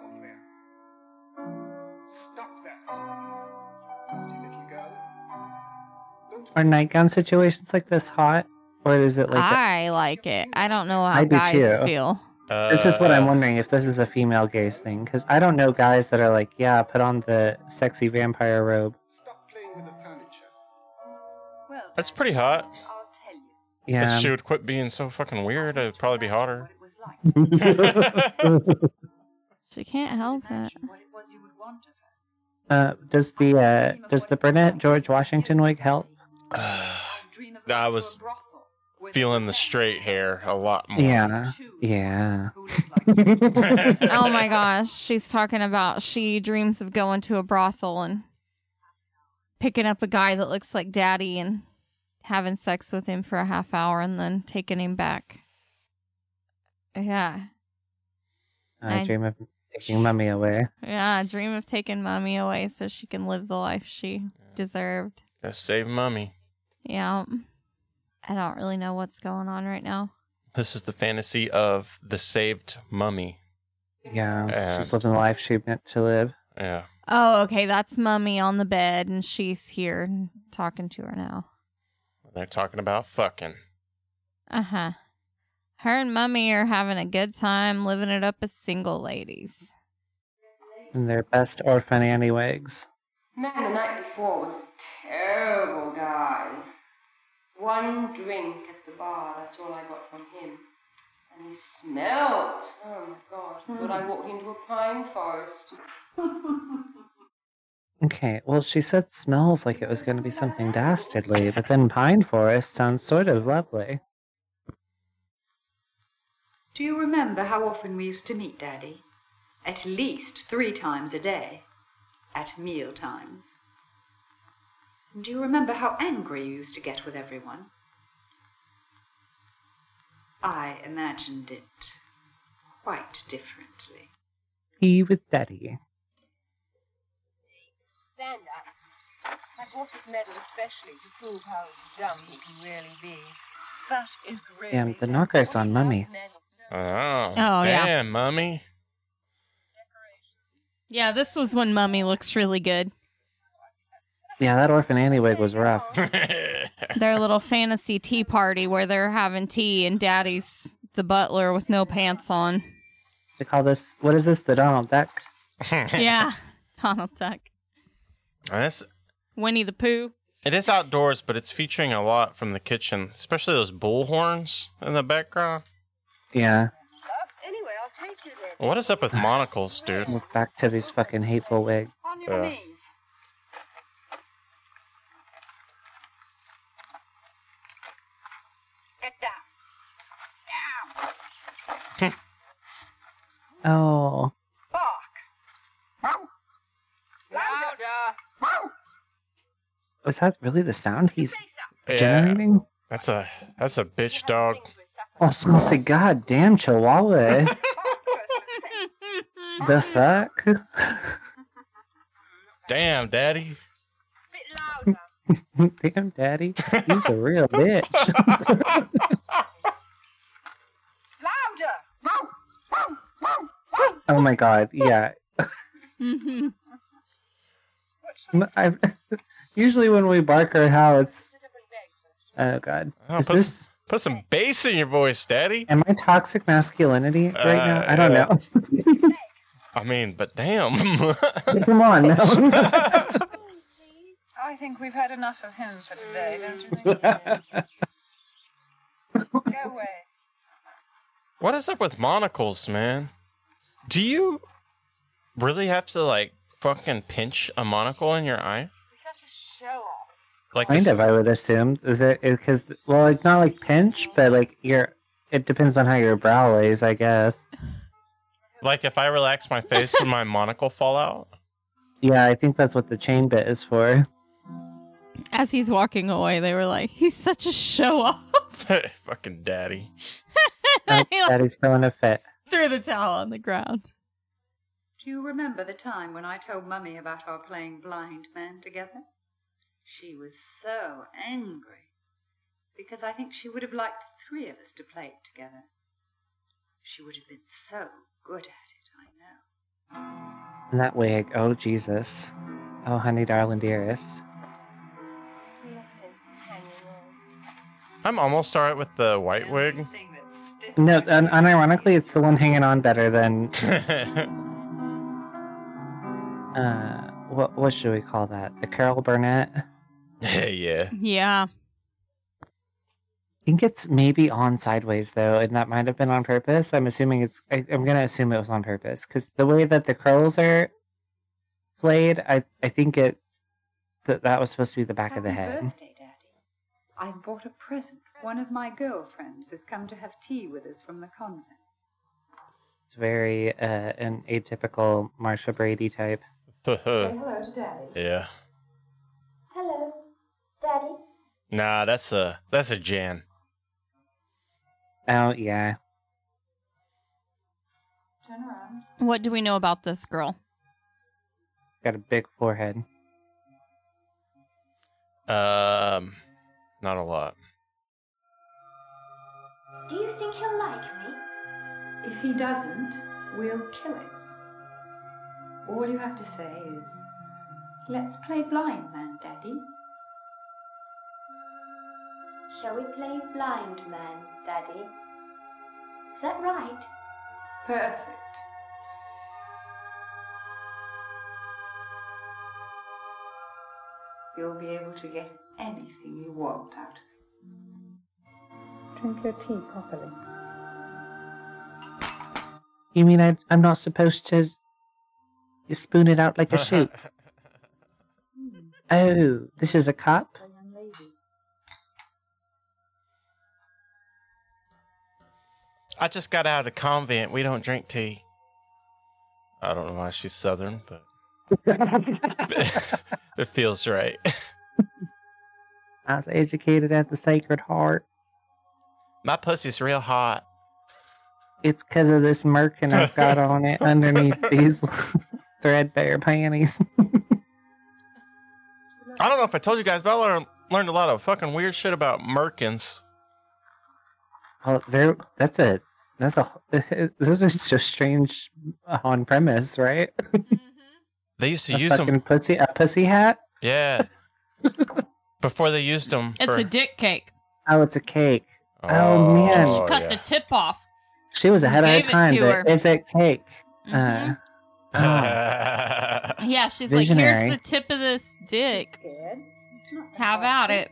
Stop that, dirty little girl. are nightgown situations like this hot, or is it like? a- I like it. I don't know how I do guys too. feel. Uh, This is what I'm wondering if this is a female gaze thing, because I don't know guys that are like, yeah, put on the sexy vampire robe. That's pretty hot. Yeah. If she would quit being so fucking weird, it'd probably be hotter. She can't help it. Uh, does the uh, does the brunette George Washington wig help? I was feeling the straight hair a lot more. Yeah, yeah. Oh my gosh. She's talking about she dreams of going to a brothel and picking up a guy that looks like daddy and having sex with him for a half hour and then taking him back. Yeah. I I- dream of taking mummy away. Yeah, dream of taking mommy away so she can live the life she deserved. Gotta save mummy. Yeah. I don't really know what's going on right now. This is the fantasy of the saved mummy. Yeah, And- she's living the life she meant to live. Yeah. Oh, okay. That's mommy on the bed and she's here talking to her now. They're talking about fucking. Uh huh. Her and mommy are having a good time living it up as single ladies. And their best orphan Annie wigs. Man the night before was a terrible guy. One drink at the bar, that's all I got from him. And he smelled. Oh my God. I thought I walked into a pine forest. Okay, well, she said smells like it was going to be something dastardly, but then Pine Forest sounds sort of lovely. Do you remember how often we used to meet, Daddy? At least three times a day. At meal times. And do you remember how angry you used to get with everyone? I imagined it quite differently. He with Daddy. Stand up. I bought this medal especially to prove how dumb he can really be. That is really Damn, the knockers on Mummy. Oh, Oh, yeah. damn, mummy. Yeah, this was when mommy looks really good. Yeah, that orphan Annie wig was rough. Their little fantasy tea party where they're having tea and daddy's the butler with no pants on. They call this, what is this, the Donald Duck? Yeah, Donald Duck. This, Winnie the Pooh. it is outdoors, but it's featuring a lot from the kitchen, especially those bull horns in the background. Yeah. Anyway, I'll take you there. What is up with monocles, dude? Look back to these fucking hateful wigs. On your Yeah. knees. Get down. Down. Oh. Bark. Louder. Was that really the sound he's Yeah. generating? That's a that's a bitch dog. I was gonna say, God damn, Chihuahua. The fuck? Damn, daddy. Damn, Daddy. He's a real bitch. Louder. Oh my God, yeah. Mm-hmm. I've, usually when we bark or howl, it's... Oh God. Oh, Is put, this... s- put some bass in your voice, daddy. Am I toxic masculinity right now? Uh, I don't know. I mean, but damn. Come on, no. I think we've had enough of him for today, don't you think? Go away. What is up with monocles, man? Do you really have to, like, fucking pinch a monocle in your eye? Show off. Like Kind this- of, I would assume. Is it because, well, it's not like pinch, but like your, it depends on how your brow lays, I guess. like if I relax my face, would my monocle fall out? Yeah, I think that's what the chain bit is for. As he's walking away, they were like, he's such a show-off. Fucking daddy. Oh, Daddy's throwing a fit. Threw the towel on the ground. Do you remember the time when I told Mummy about our playing blind man together? She was so angry, because I think she would have liked the three of us to play it together. She would have been so good at it, I know. And that wig, oh Jesus. Oh, honey, darling, dearest. I'm almost alright with the white wig. No, un- unironically, it's the one hanging on better than... uh, what, what should we call that? The Carol Burnett? Yeah. Yeah. I think it's maybe on sideways, though, and that might have been on purpose. I'm assuming it's... I, I'm going to assume it was on purpose, because the way that the curls are played, I, I think it's... That, that was supposed to be the back Happy of the head. birthday, Daddy. I've bought a present. One of my girlfriends has come to have tea with us from the convent. It's very uh, an atypical Marsha Brady type. Say hello to Daddy. Yeah. Hello, Daddy. Nah, that's a that's a Jan. Oh, yeah. Turn around. What do we know about this girl? Got a big forehead. Um, not a lot. Do you think he'll like me? If he doesn't, we'll kill him. All you have to say is, let's play blind man, Daddy. Shall we play blind man, Daddy? Is that right? Perfect. You'll be able to get anything you want out of it. Drink your tea properly. You mean I, I'm not supposed to spoon it out like a shoot? Oh, this is a cup? I just got out of the convent. We don't drink tea. I don't know why she's Southern, but it feels right. I was educated at the Sacred Heart. My pussy's real hot. It's because of this merkin I've got on it underneath these threadbare panties. I don't know if I told you guys, but I learned, learned a lot of fucking weird shit about merkins. Oh, there. That's a. That's a. This is just strange on premise, right? They used to a use fucking them. Pussy, a pussy hat. Yeah. Before they used them. It's for... a dick cake. Oh, it's a cake. Oh, Oh, man, Oh, Cut yeah. the tip off. she was ahead Gave of it her time. to But her. it's a cake. Mhm. Uh, oh. Yeah, she's Visionary. like, here's the tip of this dick. Have at it.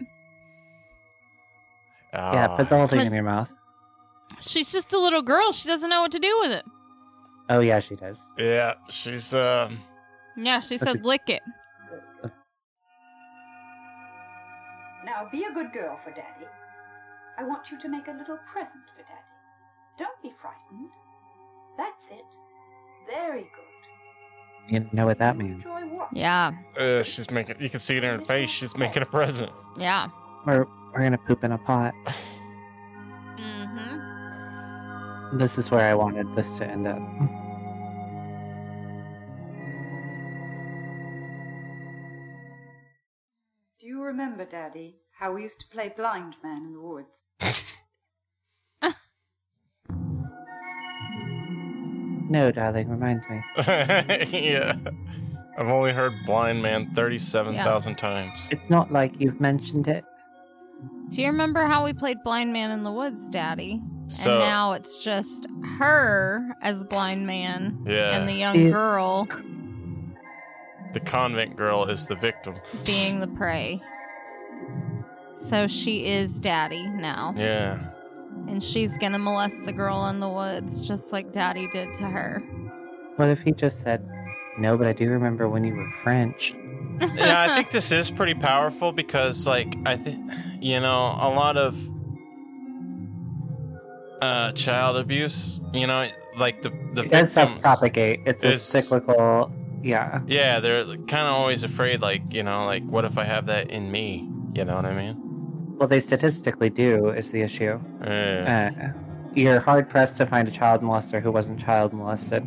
Yeah, Ah. put the whole thing But- in your mouth. She's just a little girl. She doesn't know what to do with it. Oh yeah, she does. Yeah, she's um. Yeah, she That's said, a- lick it. Now be a good girl for Daddy. I want you to make a little present for Daddy. Don't be frightened. That's it. Very good. You know what that means. Enjoy what? Yeah, Uh, she's making. You can see it in her face. She's making a present. yeah. We're we're gonna poop in a pot. Mm-hmm. This is where I wanted this to end up. Do you remember, Daddy, how we used to play blind man in the woods? No, darling, remind me. Yeah. I've only heard Blind Man thirty-seven thousand times. It's not like you've mentioned it. Do you remember how we played Blind Man in the Woods, Daddy? So- and now it's just her as Blind Man Yeah. and the young Yeah. girl The convent girl is the victim. being the prey. So she is Daddy now. Yeah. And she's gonna molest the girl in the woods just like Daddy did to her. What if he just said, no, but I do remember when you were French. Yeah, I think this is pretty powerful because, like, I think, you know, a lot of, uh, child abuse. You know, like the the It does victims. self-propagate. It's a is- cyclical. Yeah. Yeah, they're kind of always afraid, like, you know, like, what if I have that in me? You know what I mean? Well, they statistically do, is the issue. Yeah. Uh, you're hard-pressed to find a child molester who wasn't child molested.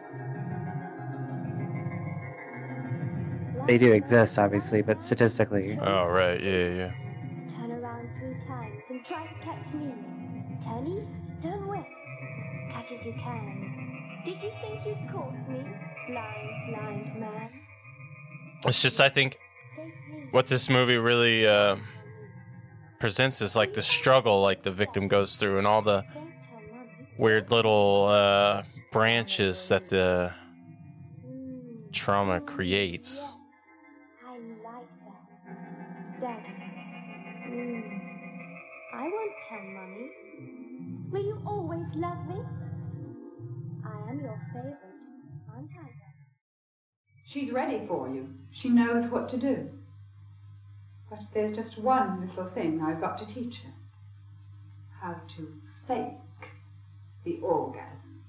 They do exist, obviously, but statistically... Oh, right, yeah, yeah. Turn around three times and try to catch me. Turn east, turn west. Catch as you can. Did you think you'd caught me, blind, blind man? It's just, I think, what this movie really uh, presents is, like, the struggle, like, the victim goes through and all the weird little uh, branches that the trauma creates. I like that. Daddy. Mm. I won't tell Mummy. Will you always love me? I am your favorite, aren't I? She's ready for you. She knows what to do. But there's just one little thing I've got to teach her. How to fake the orgasm.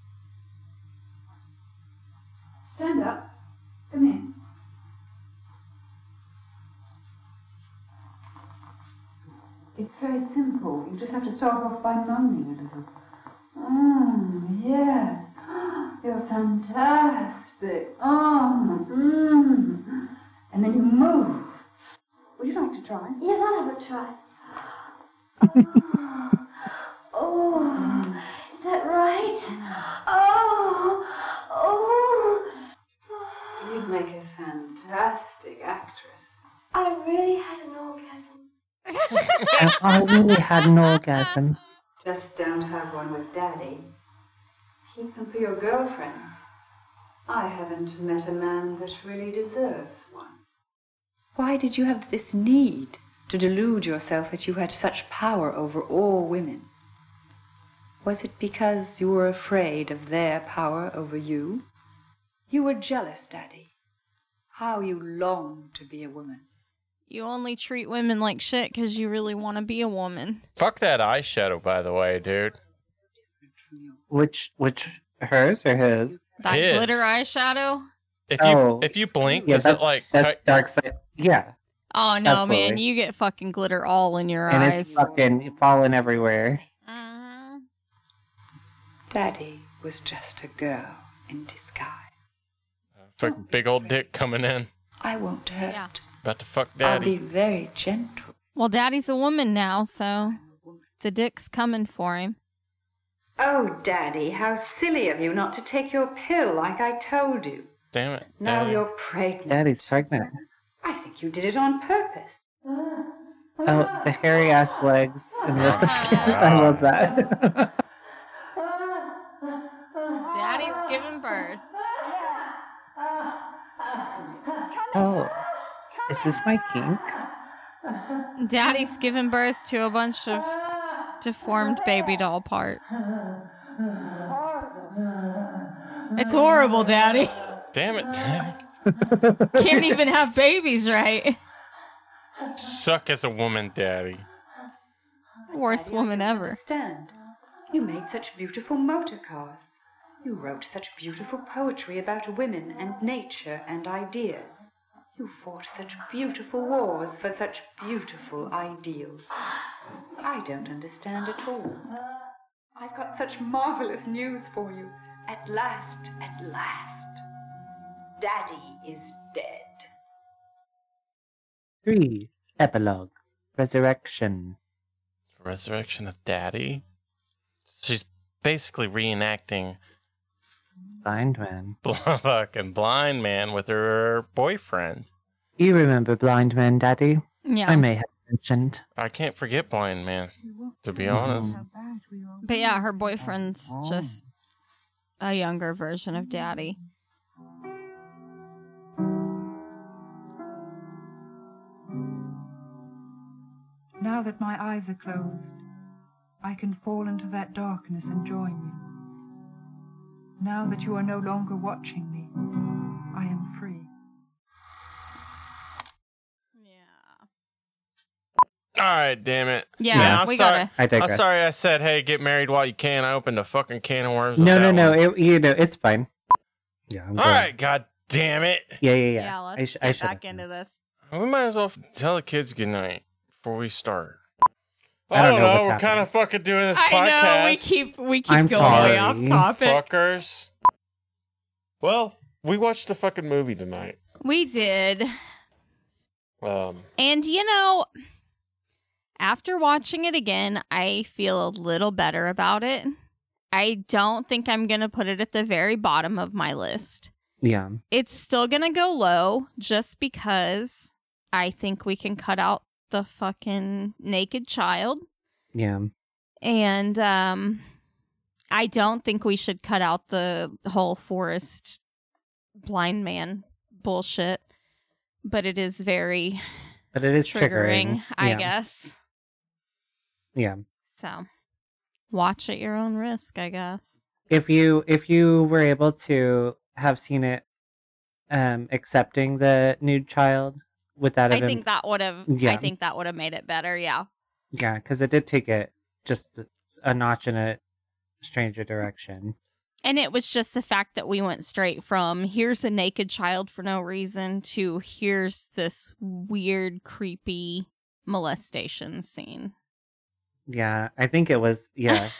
Stand up. Come here. It's very simple. You just have to start off by moaning a little. Mm, yes. You're fantastic. Oh, mm. And then you move. Would you like to try? Yes, I'll have a try. Oh, oh, is that right? Oh, oh. You'd make a fantastic actress. I really had an orgasm. I, I really had an orgasm. Just don't have one with Daddy. Keep them for your girlfriends. I haven't met a man that really deserves one. Why did you have this need to delude yourself that you had such power over all women? Was it because you were afraid of their power over you? You were jealous, Daddy. How you longed to be a woman. You only treat women like shit because you really want to be a woman. Fuck that eyeshadow, by the way, dude. Which, which, hers or his? That His. glitter eyeshadow? If you Oh. if you blink, Yeah, does it that's- like that's cut- dark side. Yeah, Oh, no, man. Absolutely. You get fucking glitter all in your and eyes. it's fucking falling everywhere. Uh-huh. Daddy was just a girl in disguise. fucking big old dick coming in? I won't hurt. Yeah. About to fuck I'll be daddy. very gentle. Well, Daddy's a woman now, so the dick's coming for him. Oh, Daddy, how silly of you not to take your pill like I told you. Damn it. Now Daddy. you're pregnant. Daddy's pregnant. I think you did it on purpose. Oh, the hairy ass legs. And the I love that. Daddy's giving birth. Oh, is this my kink? Daddy's giving birth to a bunch of deformed baby doll parts. It's horrible, Daddy. Damn it, daddy. Can't even have babies right. Suck as a woman, daddy. Worst woman ever. Understand? You made such beautiful motor cars. You wrote such beautiful poetry about women and nature and ideas. You fought such beautiful wars for such beautiful ideals. I don't understand at all. I've got such marvelous news for you. At last, at last, Daddy is dead. Three. Epilogue. Resurrection. Resurrection of daddy? She's basically reenacting Blind Man. fucking Blind Man with her boyfriend. You remember Blind Man, Daddy? Yeah. I may have mentioned. I can't forget Blind Man, to be honest. But yeah, her boyfriend's just a younger version of Daddy. Now that my eyes are closed, I can fall into that darkness and join you. Now that you are no longer watching me, I am free. All right, damn it. Yeah, Man, I'm we sorry. gotta- I digress. I'm sorry I said, hey, get married while you can. I opened a fucking can of worms. No, with no, that no. one. It, you know, it's fine. Yeah. I'm All going. right, god damn it. Yeah, yeah, yeah. Yeah, let's I, sh- get I should. back into this. We might as well tell the kids goodnight before we start. I don't know what's We're happening. kind of fucking doing this I podcast. know we keep we keep I'm going sorry. way off topic. Fuckers. Well, we watched the fucking movie tonight. We did. Um, And you know, after watching it again, I feel a little better about it. I don't think I'm going to put it at the very bottom of my list. Yeah. It's still going to go low just because I think we can cut out the fucking naked child. Yeah. And um I don't think we should cut out the whole forest blind man bullshit. But it is very But it is triggering. triggering, I Yeah. guess. Yeah. So watch at your own risk, I guess. If you if you were able to have seen it um accepting the nude child, would that have I been think that would have Yeah. I think that would have made it better, yeah. Yeah, because it did take it just a notch in a stranger direction. And it was just the fact that we went straight from here's a naked child for no reason to here's this weird, creepy molestation scene. Yeah, I think it was. Yeah,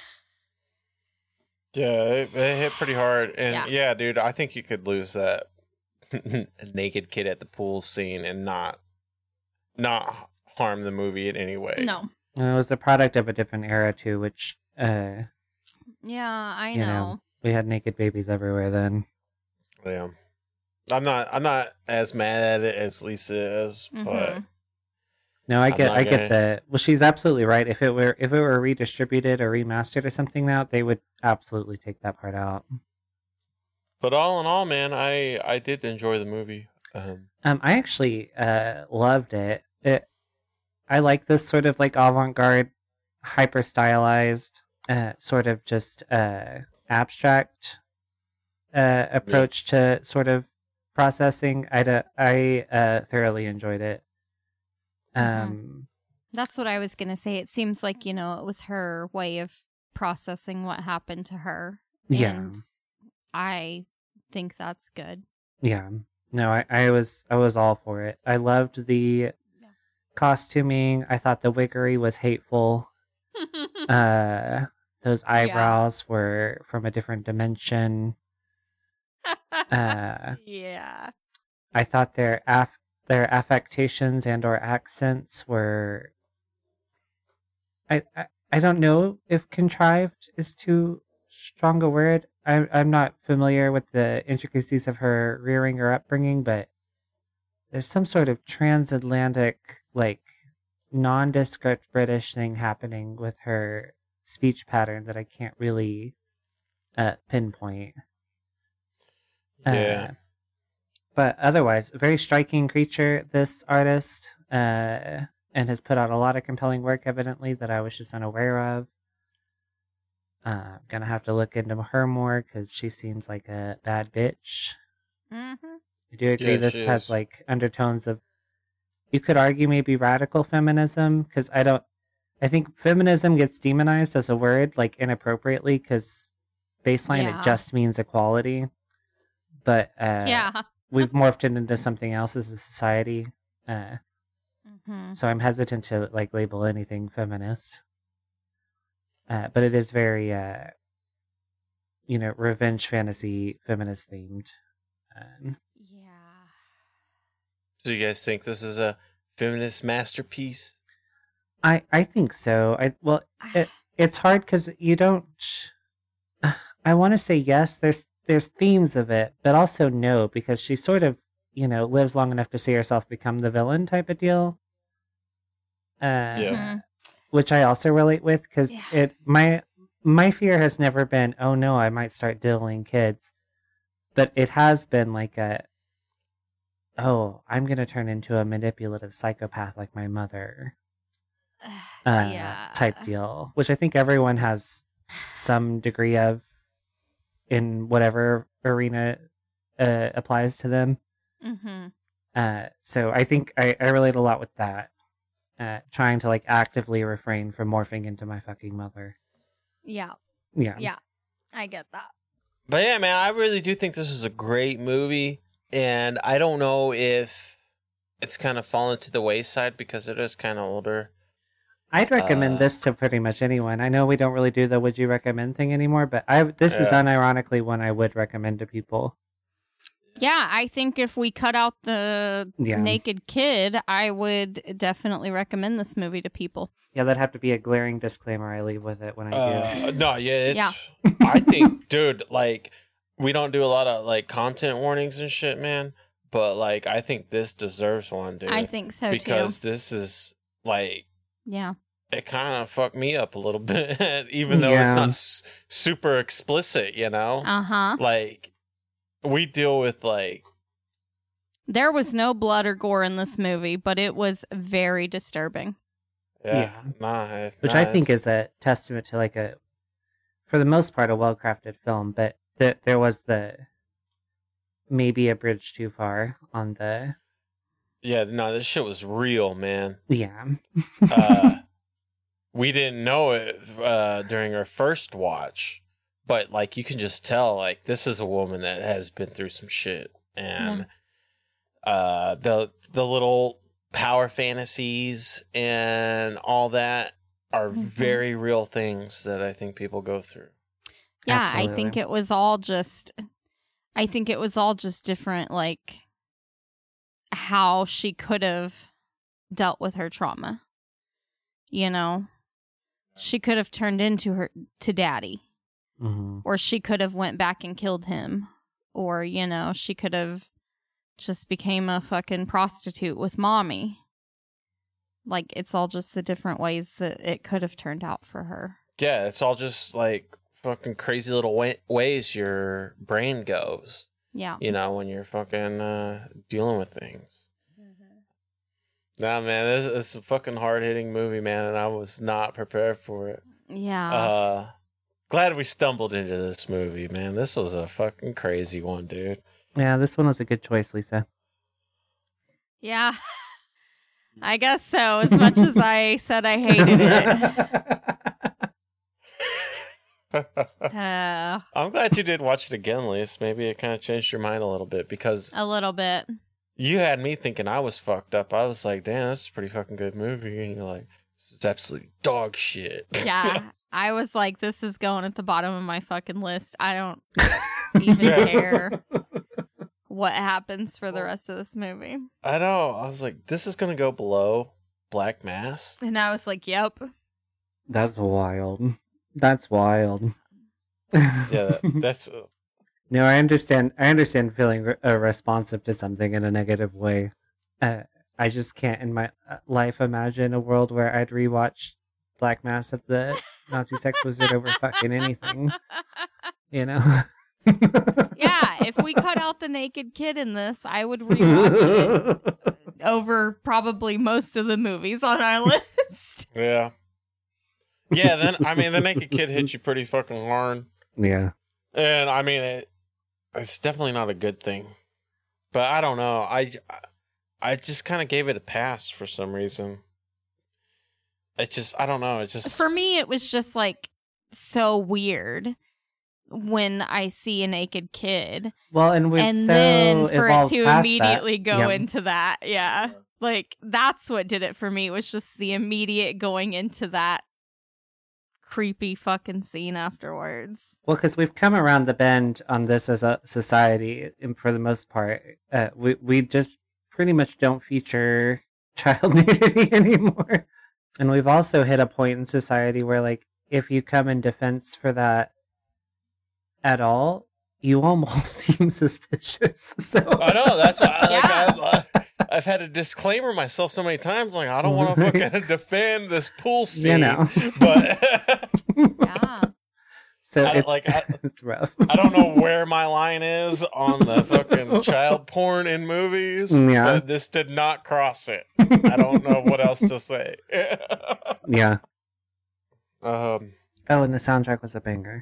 yeah, it, it hit pretty hard. And Yeah. yeah. dude, I think you could lose that naked kid at the pool scene and not not harm the movie in any way. No. and it was the product of a different era too, which uh, Yeah, I you know. know, we had naked babies everywhere then. Yeah. I'm not I'm not as mad at it as Lisa is, Mm-hmm. but No, I I'm get, not I gonna- get the. Well, she's absolutely right. If it were, if it were redistributed or remastered or something now, they would absolutely take that part out. but all in all, man, I I did enjoy the movie. Um, Um, I actually uh loved it. It, I like this sort of like avant-garde, hyper stylized, uh, sort of just uh abstract uh approach to sort of processing. I d- I uh thoroughly enjoyed it. Um, That's what I was going to say. It seems like, you know, it was her way of processing what happened to her. Yeah. And I think that's good. yeah. No, I, I was I was all for it. I loved the costuming. I thought the wiggery was hateful. uh, those eyebrows were from a different dimension. uh, Yeah. I thought their aff- their affectations and or accents were. I, I I don't know if contrived is too strong a word. I I'm not familiar with the intricacies of her rearing or upbringing, but there's some sort of transatlantic, like nondescript British thing happening with her speech pattern that I can't really uh, pinpoint. Yeah. Uh, but otherwise, a very striking creature, this artist, uh, and has put out a lot of compelling work, evidently, that I was just unaware of. Uh, I'm going to have to look into her more because she seems like a bad bitch. Mm-hmm. I do agree Yeah, this she has is. like undertones of, you could argue maybe radical feminism, because I don't, I think feminism gets demonized as a word, like inappropriately, because baseline Yeah. it just means equality. But uh, Yeah. we've morphed it into something else as a society. Uh, Mhm. so I'm hesitant to like label anything feminist. Uh, but it is very, uh, you know, revenge fantasy feminist themed. Um, So you guys think this is a feminist masterpiece? I I think so. I well, it, it's hard because you don't. I want to say yes. There's there's themes of it, but also no, because she sort of you know lives long enough to see herself become the villain type of deal. Uh, Yeah. Which I also relate with because it my my fear has never been, oh no, I might start diddling kids, but it has been like a, oh, I'm gonna turn into a manipulative psychopath like my mother. Uh, Yeah. type deal, which I think everyone has some degree of in whatever arena uh, applies to them. Mm-hmm. Uh, so I think I, I relate a lot with that. uh, trying to like actively refrain from morphing into my fucking mother. Yeah. Yeah. Yeah. I get that. But yeah, man, I really do think this is a great movie. And I don't know if it's kind of fallen to the wayside because it is kind of older. I'd recommend Uh, this to pretty much anyone. I know we don't really do the would you recommend thing anymore, but I this is Yeah. unironically one I would recommend to people. Yeah, I think if we cut out the Yeah. naked kid, I would definitely recommend this movie to people. Yeah, that'd have to be a glaring disclaimer I leave with it when I do. Uh, no, yeah, it's. Yeah. I think, dude, like, we don't do a lot of like content warnings and shit, man. But like, I think this deserves one, dude. I think so, too. because this is like, Yeah. it kind of fucked me up a little bit, even though it's Yeah. not s- super explicit, you know. Uh huh. Like, we deal with like, There was no blood or gore in this movie, but it was very disturbing. yeah, Yeah. nah, Which nah, I think it's- is a testament to like a, for the most part, a well-crafted film. But th- there was the maybe a bridge too far on the yeah, no, this shit was real, man. yeah. uh, we didn't know it uh, during our first watch, but like you can just tell, like this is a woman that has been through some shit, and uh, the the little power fantasies and all that are Mhm. very real things that I think people go through. Yeah, I think Absolutely. it was all just I think it was all just different, like how she could have dealt with her trauma. You know? She could have turned into her to daddy. Mhm. Or she could have went back and killed him. Or, you know, she could have just became a fucking prostitute with mommy. Like, it's all just the different ways that it could have turned out for her. Yeah, it's all just like fucking crazy little wa- ways your brain goes. Yeah. You know, when you're fucking uh, dealing with things. Nah, man, this, this is a fucking hard hitting movie, man, and I was not prepared for it. Yeah. Uh, glad we stumbled into this movie, man. This was a fucking crazy one, dude. Yeah, this one was a good choice, Lisa. Yeah. I guess so, as much as I said I hated it. Uh, I'm glad you did watch it again, Lise. Maybe it kind of changed your mind a little bit because a little bit. you had me thinking I was fucked up. I was like, damn, this is a pretty fucking good movie. And you're like, this is absolutely dog shit. Yeah. I was like, this is going at the bottom of my fucking list. I don't even Yeah. care what happens for the rest of this movie. I know. I was like, this is going to go below Black Mass. And I was like, yep. That's wild. That's wild. Yeah, that's... Uh, No, I understand. I understand feeling re- uh, responsive to something in a negative way. Uh, I just can't in my uh, life imagine a world where I'd rewatch Black Mass of the Nazi Sex Wizard over fucking anything. You know? Yeah, if we cut out the naked kid in this, I would rewatch it over probably most of the movies on our list. yeah. Yeah, then, I mean, the naked kid hit you pretty fucking hard. Yeah. And, I mean, it, it's definitely not a good thing. But I don't know. I, I just kind of gave it a pass for some reason. It just, I don't know. It just... For me, it was just like so weird when I see a naked kid. Well, and we've and so then for it evolved to past immediately that. go Yep. into that. Yeah. Like that's what did it for me was just the immediate going into that creepy fucking scene afterwards. Well, because we've come around the bend on this as a society, and for the most part, uh, we we just pretty much don't feature child nudity anymore. And we've also hit a point in society where, like, if you come in defense for that at all, you almost seem suspicious. So I know, that's why I, like, Yeah. I've, uh, I've had to disclaimer myself so many times, like, I don't want to fucking defend this pool scene. You know. But... Yeah. So I, it's, like, I, it's rough. I don't know where my line is on the fucking child porn in movies, Yeah. but this did not cross it. I don't know what else to say. Yeah. um, Oh, and the soundtrack was a banger.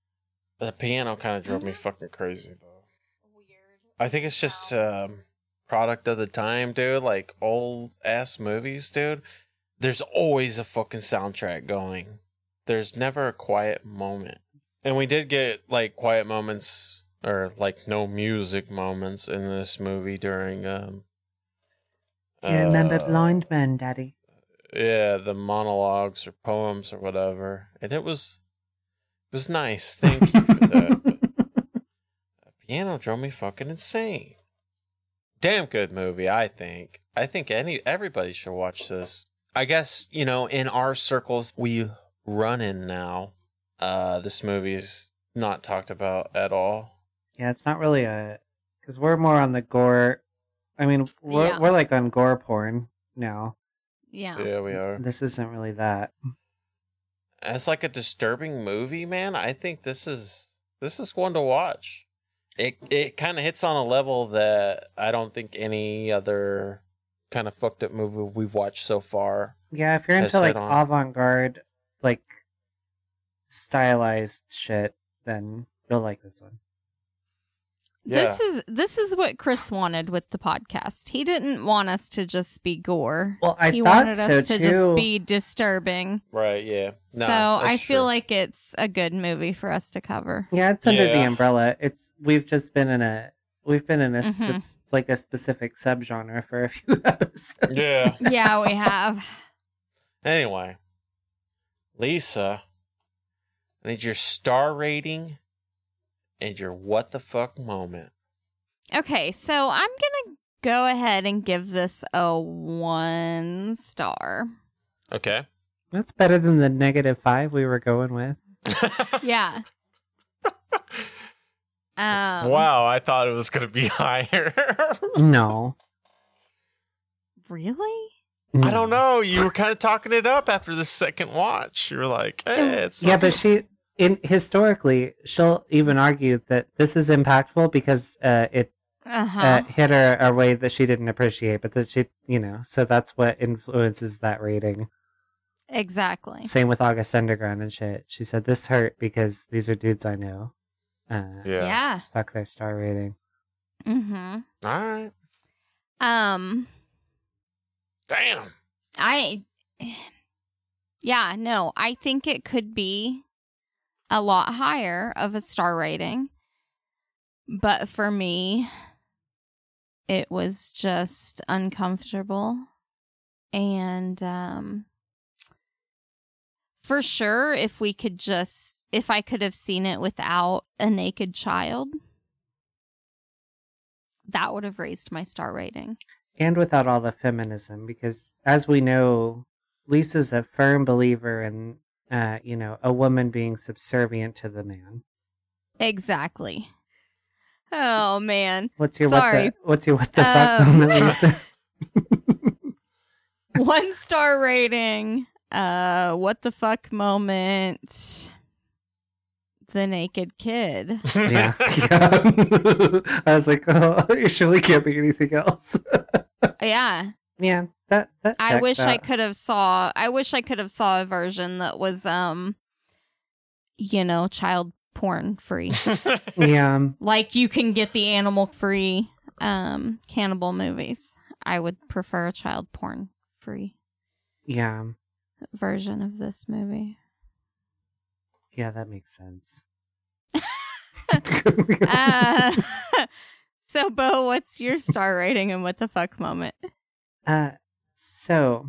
the piano kind of drove me fucking crazy, though. I think it's just um, product of the time, dude. Like old ass movies, dude. There's always a fucking soundtrack going. There's never a quiet moment. And we did get like quiet moments or like no music moments in this movie during um Do you remember uh, Blind Men, Daddy? Yeah, the monologues or poems or whatever. And it was it was nice. Thank you for that. But piano drove me fucking insane. Damn good movie, I think. I think any everybody should watch this. I guess, you know, in our circles we run in now, uh, this movie's not talked about at all. Yeah, it's not really a... Because we're more on the gore... I mean, we're, Yeah. we're like on gore porn now. Yeah. Yeah, we are. This isn't really that. As like a disturbing movie, man, I think this is this is one to watch. It it kind of hits on a level that I don't think any other kind of fucked up movie we've watched so far. Yeah, if you're has into like hit on. avant-garde, like stylized shit, then you'll like this one. This is this is what Chris wanted with the podcast. He didn't want us to just be gore. Well, I he thought wanted so, us to too. just be disturbing. Right, yeah. No, so I that's feel true. like it's a good movie for us to cover. Yeah, it's under the Yeah. umbrella. It's we've just been in a we've been in a Mhm. subs, like a specific subgenre for a few episodes. Yeah. Yeah, we have. Anyway, Lisa, I need your star rating and your what the fuck moment. Okay, so I'm gonna go ahead and give this a one star. Okay. That's better than the negative five we were going with. Yeah. Um, Wow, I thought it was going to be higher. No. Really? I don't know. You were kind of talking it up after the second watch. You were like, eh, it's Yeah, not but so- she in historically she'll even argue that this is impactful because uh, it Uh-huh. uh, hit her a way that she didn't appreciate, but that she, you know, so that's what influences that rating. Exactly. Same with August Underground and shit. She said this hurt because these are dudes I know. Uh, Yeah. Yeah. Fuck their star rating. Mm-hmm. All right. Um, Damn. I, yeah, no, I think it could be a lot higher of a star rating. But for me, it was just uncomfortable. And um, for sure, if we could just, if I could have seen it without a naked child, that would have raised my star rating. And without all the feminism, because as we know, Lisa's a firm believer in, uh, you know, a woman being subservient to the man. Exactly. Oh, man. What's your Sorry. what the, what's your what the fuck Um, moment, Lisa? One star rating. Uh, what the fuck moment? The naked kid. Yeah. I was like, oh, it surely can't be anything else. Yeah. Yeah, that that. I checks wish I out. could have saw. I wish I could have saw a version that was, um, you know, child porn free. Yeah. um, Like you can get the animal free, um, cannibal movies. I would prefer a child porn free Yeah. version of this movie. Yeah, that makes sense. uh, so, Bo, what's your star rating and what the fuck moment? Uh, so,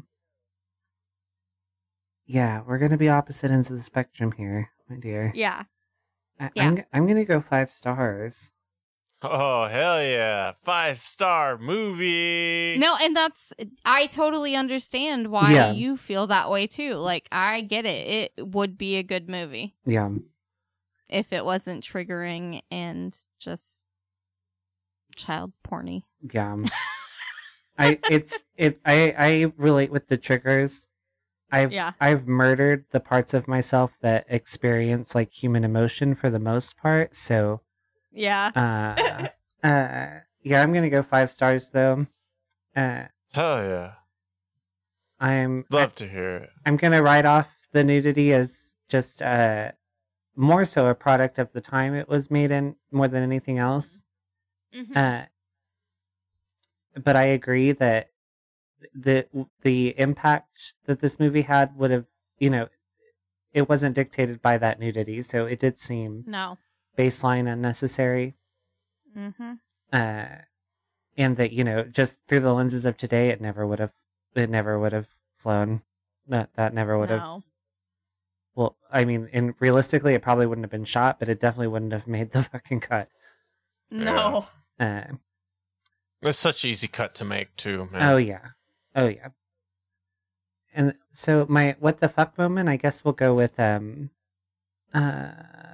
yeah, we're gonna be opposite ends of the spectrum here, my dear. Yeah. I, Yeah. I'm I'm gonna go five stars. Oh, hell yeah. Five star movie. No, and that's, I totally understand why Yeah. you feel that way too. Like, I get it. It would be a good movie Yeah, if it wasn't triggering and just child porny. yeah. I it's it. I I relate with the triggers. I've Yeah. I've murdered the parts of myself that experience like human emotion for the most part. So, Yeah. uh, uh, yeah, I'm gonna go five stars though. Uh, Hell yeah. I'm Love to hear it. I'm gonna write off the nudity as just uh more so a product of the time it was made in more than anything else. Mhm. Uh, but I agree that the the impact that this movie had would have, you know, it wasn't dictated by that nudity, so it did seem No. baseline unnecessary. Mm-hmm. Uh, and that, you know, just through the lenses of today, it never would have, it never would have flown. That that never would have. No. Well, I mean, and realistically, it probably wouldn't have been shot, but it definitely wouldn't have made the fucking cut. No. Uh, It's such easy cut to make too, man. oh yeah, oh yeah. And so my what the fuck moment, I guess we'll go with um. Uh,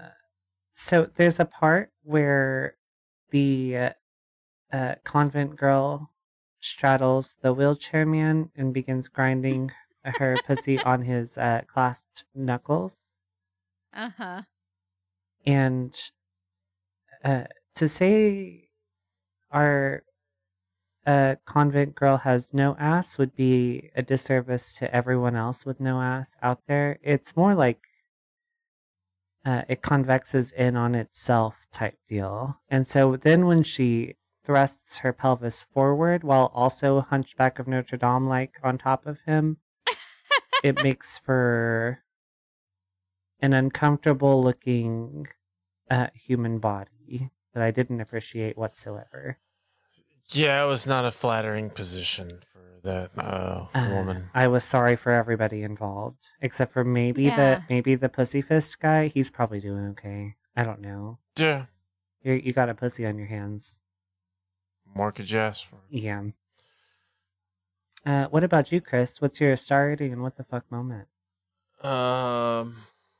so there's a part where the uh, uh, convent girl straddles the wheelchair man and begins grinding her pussy on his uh, clasped knuckles. Uh-huh. And uh, to say our uh, convent girl has no ass would be a disservice to everyone else with no ass out there. It's more like uh, it convexes in on itself type deal. And so then when she thrusts her pelvis forward while also Hunchback of Notre Dame like on top of him, it makes for an uncomfortable looking uh, human body that I didn't appreciate whatsoever. Yeah, it was not a flattering position for that uh, woman. Uh, I was sorry for everybody involved, except for maybe Yeah. the maybe the pussy fist guy. He's probably doing okay. I don't know. Yeah. You you got a pussy on your hands. More could you ask for? Yeah. Uh, what about you, Chris? What's your star rating and what the fuck moment? Um,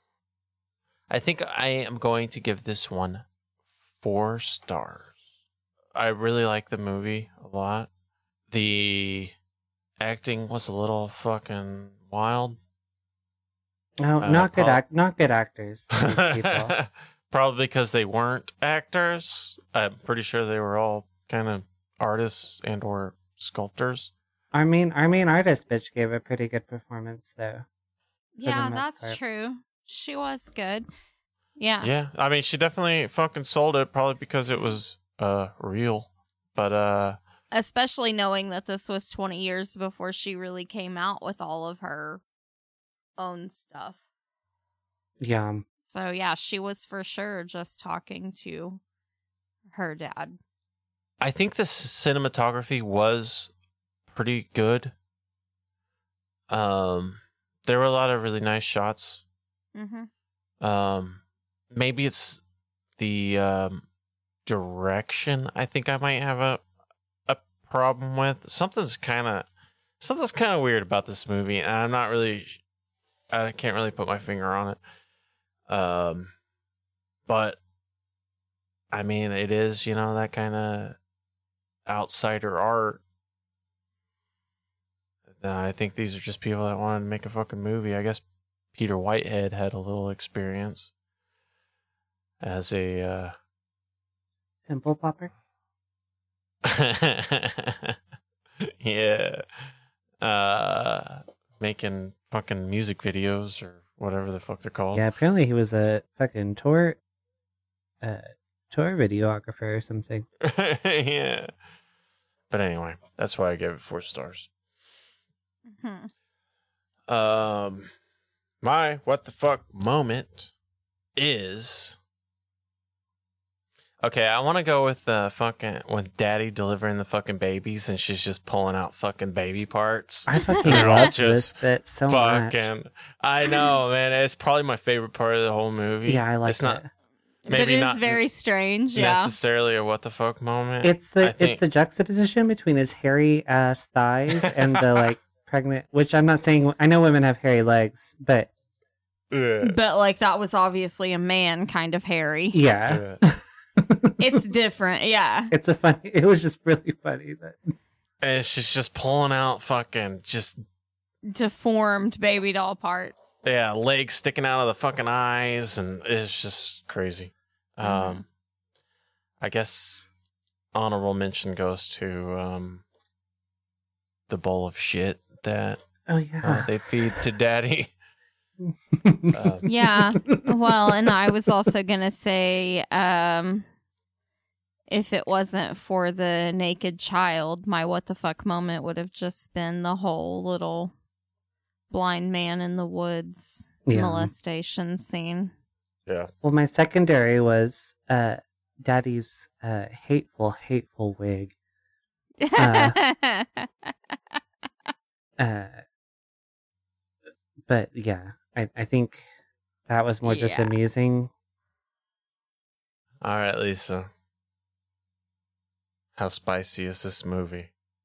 I think I am going to give this one four stars. I really like the movie a lot. The acting was a little fucking wild. No, Uh, not good prob- act, not good actors. These people. Probably because they weren't actors. I'm pretty sure they were all kind of artists and or sculptors. Our main our main artist bitch gave a pretty good performance though. for the Yeah, most that's part. true. She was good. Yeah. Yeah, I mean, she definitely fucking sold it, probably because it was uh real. But uh, Especially knowing that this was twenty years before she really came out with all of her own stuff. Yeah. So, yeah, she was for sure just talking to her dad. I think the cinematography was pretty good. Um, there were a lot of really nice shots. Mm-hmm. Um, maybe it's the um, direction. I think I might have a a problem with. Something's kind of something's kind of weird about this movie, and I'm not really. I can't really put my finger on it. Um, but I mean, it is, you know, that kind of outsider art. Uh, I think these are just people that wanted to make a fucking movie. I guess Peter Whitehead had a little experience as a uh Pimple popper. yeah, uh, making fucking music videos or whatever the fuck they're called. Yeah, apparently he was a fucking tour uh tour videographer or something. Yeah. But anyway, that's why I gave it four stars. Mm-hmm. Um, my what the fuck moment is. Okay, I want to go with the fucking with Daddy delivering the fucking babies and she's just pulling out fucking baby parts. I fucking They're all love this bit so much. fucking. I know, man. It's probably my favorite part of the whole movie. Yeah, I like It's not it. But maybe it is not very strange, yeah. necessarily a what the fuck moment. It's the I think- it's the juxtaposition between his hairy ass thighs and the like pregnant. Which I'm not saying. I know women have hairy legs, but But, like, that was obviously a man kind of hairy. yeah, It's different, yeah. it's a funny. It was just really funny that. And she's just pulling out fucking just Deformed baby doll parts. yeah, legs sticking out of the fucking eyes, and it's just crazy. Um, I guess honorable mention goes to um the bowl of shit that Oh yeah, uh, they feed to Daddy. um, Yeah. Well, and I was also going to say um, if it wasn't for the naked child, my what the fuck moment would have just been the whole little blind man in the woods Yeah. molestation scene. Yeah. Well, my secondary was uh, Daddy's uh, hateful, hateful wig. Uh, uh, but yeah, I, I think that was more just Yeah. amusing. All right, Lisa. How spicy is this movie?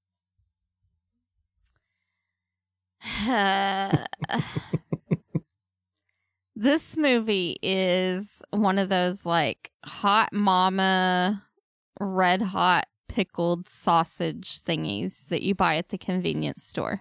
This movie is one of those like hot mama, red hot pickled sausage thingies that you buy at the convenience store.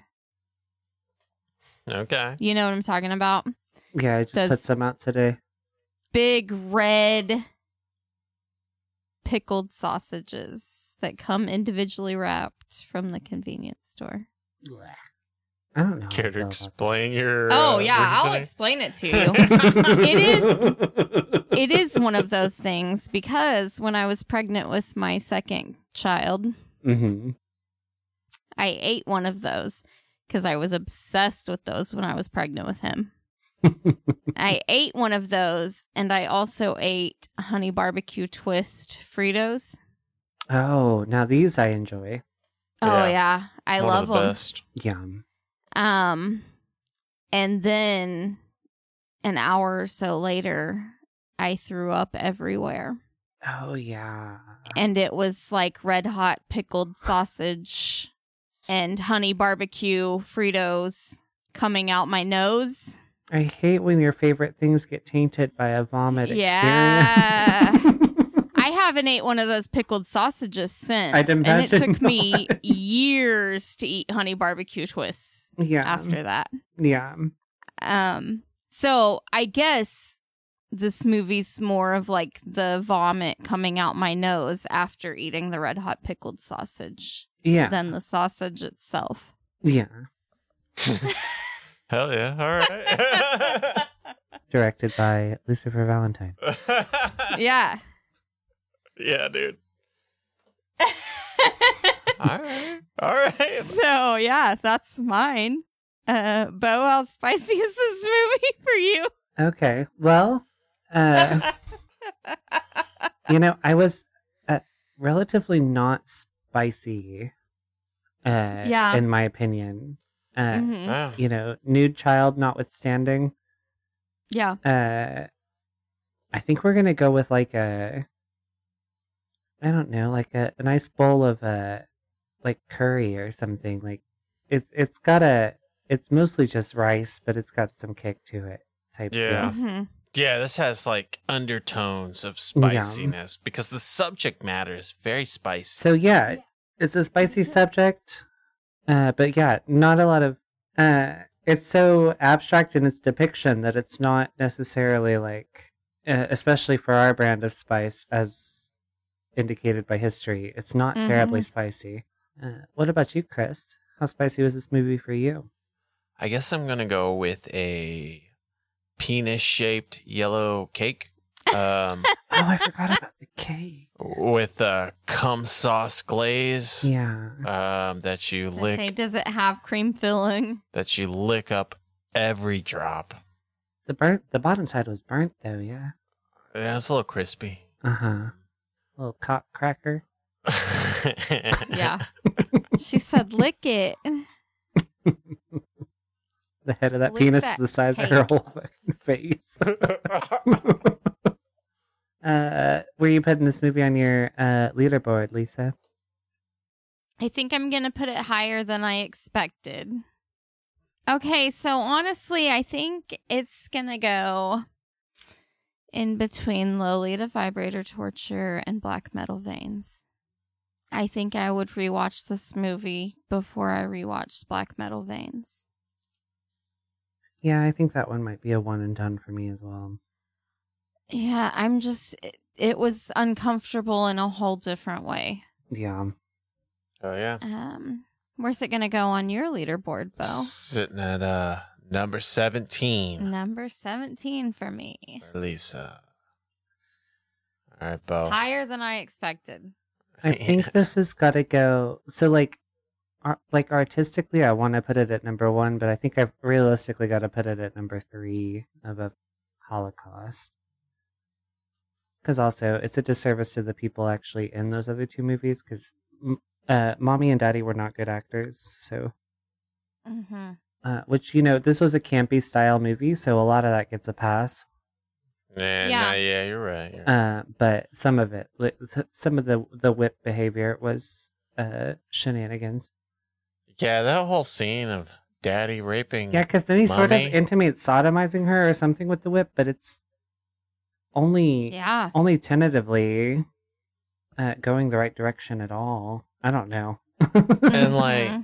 Okay. You know what I'm talking about? Yeah, I just Those put some out today. big red pickled sausages that come individually wrapped from the convenience store. I don't know. Care to explain your? Oh uh, yeah, I'll reasoning? explain it to you. It is it is one of those things because when I was pregnant with my second child, Mm-hmm. I ate one of those because I was obsessed with those when I was pregnant with him. I ate one of those and I also ate honey barbecue twist Fritos. Oh, now these I enjoy. Oh yeah, I One love of the them. best. Yum. Um, and then an hour or so later, I threw up everywhere. Oh yeah. And it was like red hot pickled sausage and honey barbecue Fritos coming out my nose. I hate when your favorite things get tainted by a vomit Yeah. experience. I haven't ate one of those pickled sausages since. I'd and it imagine took me years to eat honey barbecue twists Yeah. after that. Yeah. Um, so I guess this movie's more of like the vomit coming out my nose after eating the red hot pickled sausage Yeah. than the sausage itself. Yeah. Hell yeah! All right. Directed by Lucifer Valentine. Yeah. Yeah, dude. All right. All right. So yeah, that's mine. Uh, Bo, how spicy is this movie for you? Okay. Well, uh, you know, I was uh, relatively not spicy, uh, Yeah. in my opinion. Uh, Mhm. Wow. You know, nude child notwithstanding. Yeah. Uh, I think we're gonna go with like a, I don't know, like a, a nice bowl of uh, like curry or something. Like it's it's got a, it's mostly just rice, but it's got some kick to it. Type Yeah. deal. Mm-hmm. Yeah, this has like undertones of spiciness because the subject matter is very spicy. So yeah, it's a spicy subject, uh, but yeah, not a lot of. Uh, it's so abstract in its depiction that it's not necessarily like, uh, especially for our brand of spice, as indicated by history, it's not terribly Mhm. spicy. Uh, what about you, Chris? How spicy was this movie for you? I guess I'm gonna go with a penis-shaped yellow cake. Um, Oh, I forgot about the cake. with a cum sauce glaze. Yeah. Um, that you lick. Okay, does it have cream filling? That you lick up every drop. The burnt, the bottom side was burnt though. Yeah. Yeah, it's a little crispy. Uh huh. Little cock cracker. Yeah. She said, lick it. The head of that Lick penis that is the size of her cake. whole fucking face. uh, where are you putting this movie on your uh, leaderboard, Lisa? I think I'm going to put it higher than I expected. Okay, so honestly, I think it's going to go in between Lolita Vibrator Torture and Black Metal Veins. I think I would rewatch this movie before I rewatched Black Metal Veins. Yeah, I think that one might be a one and done for me as well. Yeah, I'm just, it, it was uncomfortable in a whole different way. Yeah. Oh yeah. Um, where's it going to go on your leaderboard, Bo? Sitting at uh number seventeen. Number seventeen for me. Lisa. All right, Bo. Higher than I expected. I think this has got to go. So, like, ar- like artistically, I want to put it at number one, but I think I've realistically got to put it at number three above Holocaust. Because also, it's a disservice to the people actually in those other two movies. Because uh, Mommy and Daddy were not good actors, so. Mm-hmm. Uh, which, you know, this was a campy style movie, so a lot of that gets a pass. Yeah, Yeah. no, yeah, you're right. You're right. Uh, but some of it, like, th- some of the the whip behavior was uh, shenanigans. Yeah, that whole scene of Daddy raping. Yeah, because then he sort of Mommy. intimates sodomizing her or something with the whip, but it's only Yeah. only tentatively uh, going the right direction at all. I don't know. And like,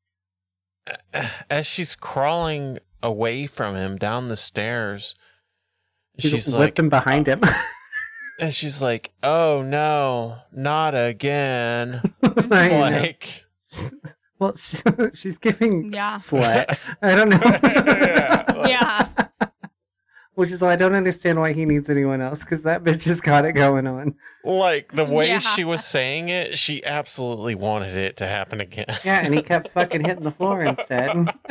as she's crawling away from him down the stairs, She's she's whipped like, him behind him. and she's like, "Oh no, not again!" I know. Like, Well, she, she's giving Yeah. slut. I don't know. Yeah. Which is why I don't understand why he needs anyone else, because that bitch has got it going on. like the way Yeah. she was saying it, she absolutely wanted it to happen again. Yeah, and he kept fucking hitting the floor instead.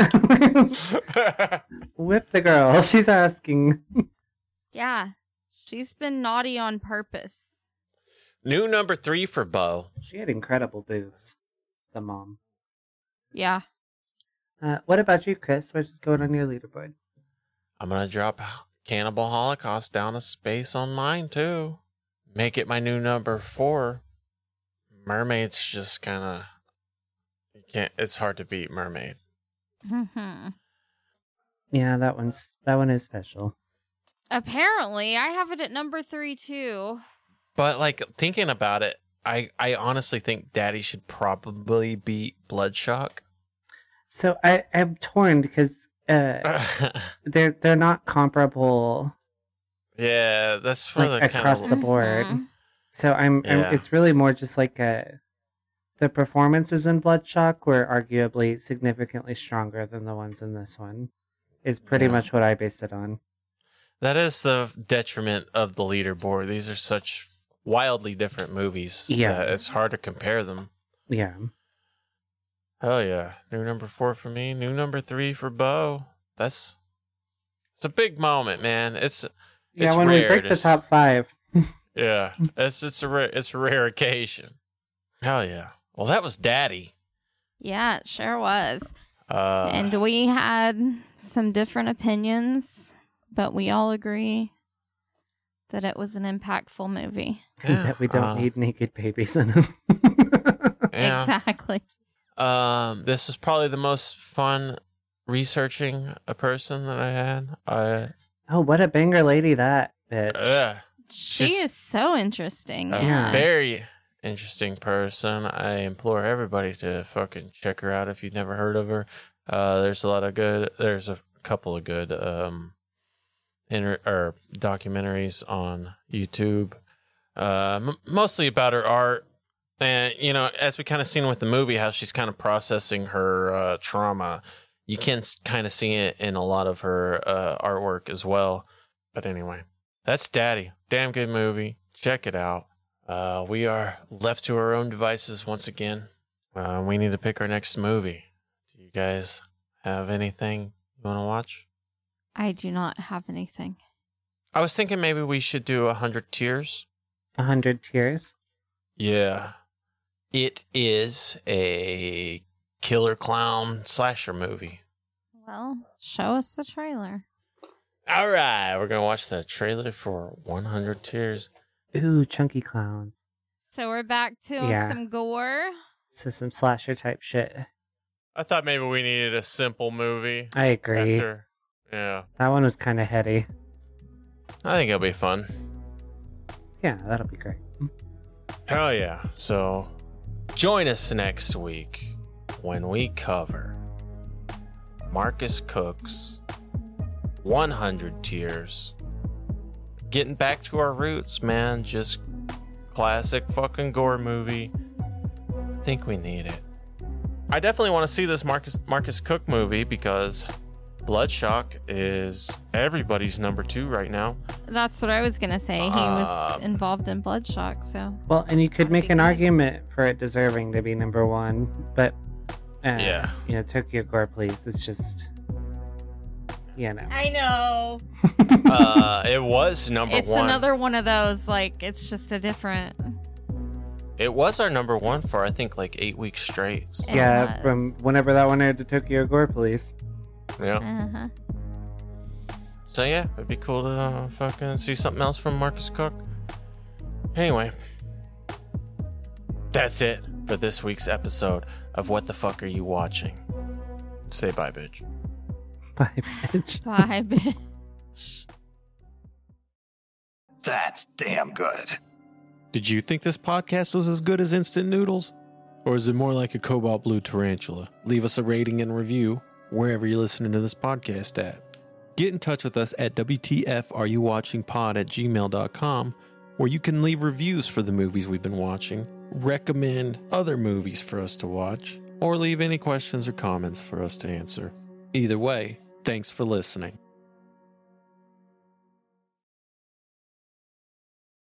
Whip the girl. She's asking. Yeah. She's been naughty on purpose. New number three for Bo. She had incredible boobs. The mom. Yeah. Uh, what about you, Chris? What's this going on your leaderboard? I'm gonna drop Cannibal Holocaust down a space on mine too. Make it my new number four. Mermaid's just kind of you can't. It's hard to beat Mermaid. Mm-hmm. Yeah, that one's that one is special. Apparently, I have it at number three, too. But like thinking about it, I I honestly think Daddy should probably beat Bloodshock. So I I'm torn because uh, they're they're not comparable Yeah, that's for like the kind across of the board. Mhm. So I'm, Yeah. I'm it's really more just like a the performances in Bloodshock were arguably significantly stronger than the ones in this one. Is pretty Yeah. much what I based it on. that is the detriment of the leaderboard. These are such wildly different movies. Yeah. that it's hard to compare them. Yeah. Oh yeah, new number four for me. New number three for Bo. That's it's a big moment, man. It's Yeah, it's when rare we break to the s- top five. Yeah, it's it's a rare, it's a rare occasion. Hell yeah. Well, that was Daddy. Yeah, it sure was. Uh, And we had some different opinions, but we all agree that it was an impactful movie. Yeah, that we don't uh, need naked babies in them. yeah. Exactly. Um, this was probably the most fun researching a person that I had. I Oh, what a banger lady that bitch. yeah, She She's is so interesting. a Yeah. very interesting person. I implore everybody to fucking check her out if you've never heard of her. Uh, there's a lot of good. There's a couple of good um, inter- or documentaries on YouTube, uh, m- mostly about her art. And you know, as we kind of seen with the movie, how she's kind of processing her uh, trauma. You can kind of see it in a lot of her uh, artwork as well. But anyway, that's Daddy. Damn good movie. Check it out. Uh, we are left to our own devices once again. Uh, we need to pick our next movie. Do you guys have anything you want to watch? I do not have anything. I was thinking maybe we should do A Hundred Tears. A hundred tears. Yeah. It is a killer clown slasher movie. Well, show us the trailer. All right, we're going to watch the trailer for one hundred Tears. Ooh, chunky clowns. So we're back to Yeah. some gore. So some slasher type shit. I thought maybe we needed a simple movie. I agree. After, yeah. That one was kind of heady. I think it'll be fun. Yeah, that'll be great. Hell yeah. So join us next week when we cover Marcus Cook's one hundred Tears. Getting back to our roots, man. Just classic fucking gore movie. I think we need it. I definitely want to see this Marcus Marcus Cook movie because Bloodshot is everybody's number two right now. That's what I was gonna say. He Uh, was involved in Bloodshot, so Well, and you could make an argument for it deserving to be number one, but uh, Yeah. you know, Tokyo Gore Police is just, you know. I know. uh, it was number It's one. another one of those, like, it's just a different. It was our number one for I think like eight weeks straight. So. Yeah, from whenever that one aired to Tokyo Gore Police. Yeah. Uh-huh. So yeah, it'd be cool to uh, fucking see something else from Marcus Cook. Anyway, that's it for this week's episode of What the Fuck Are You Watching? Say bye, bitch. Bye, bitch. Bye, bitch. That's damn good. Did you think this podcast was as good as Instant Noodles? Or is it more like a Cobalt Blue Tarantula? Leave us a rating and review wherever you're listening to this podcast at. Get in touch with us at W T F Are You Watching Pod at gmail dot com, where you can leave reviews for the movies we've been watching, recommend other movies for us to watch, or leave any questions or comments for us to answer. Either way, thanks for listening.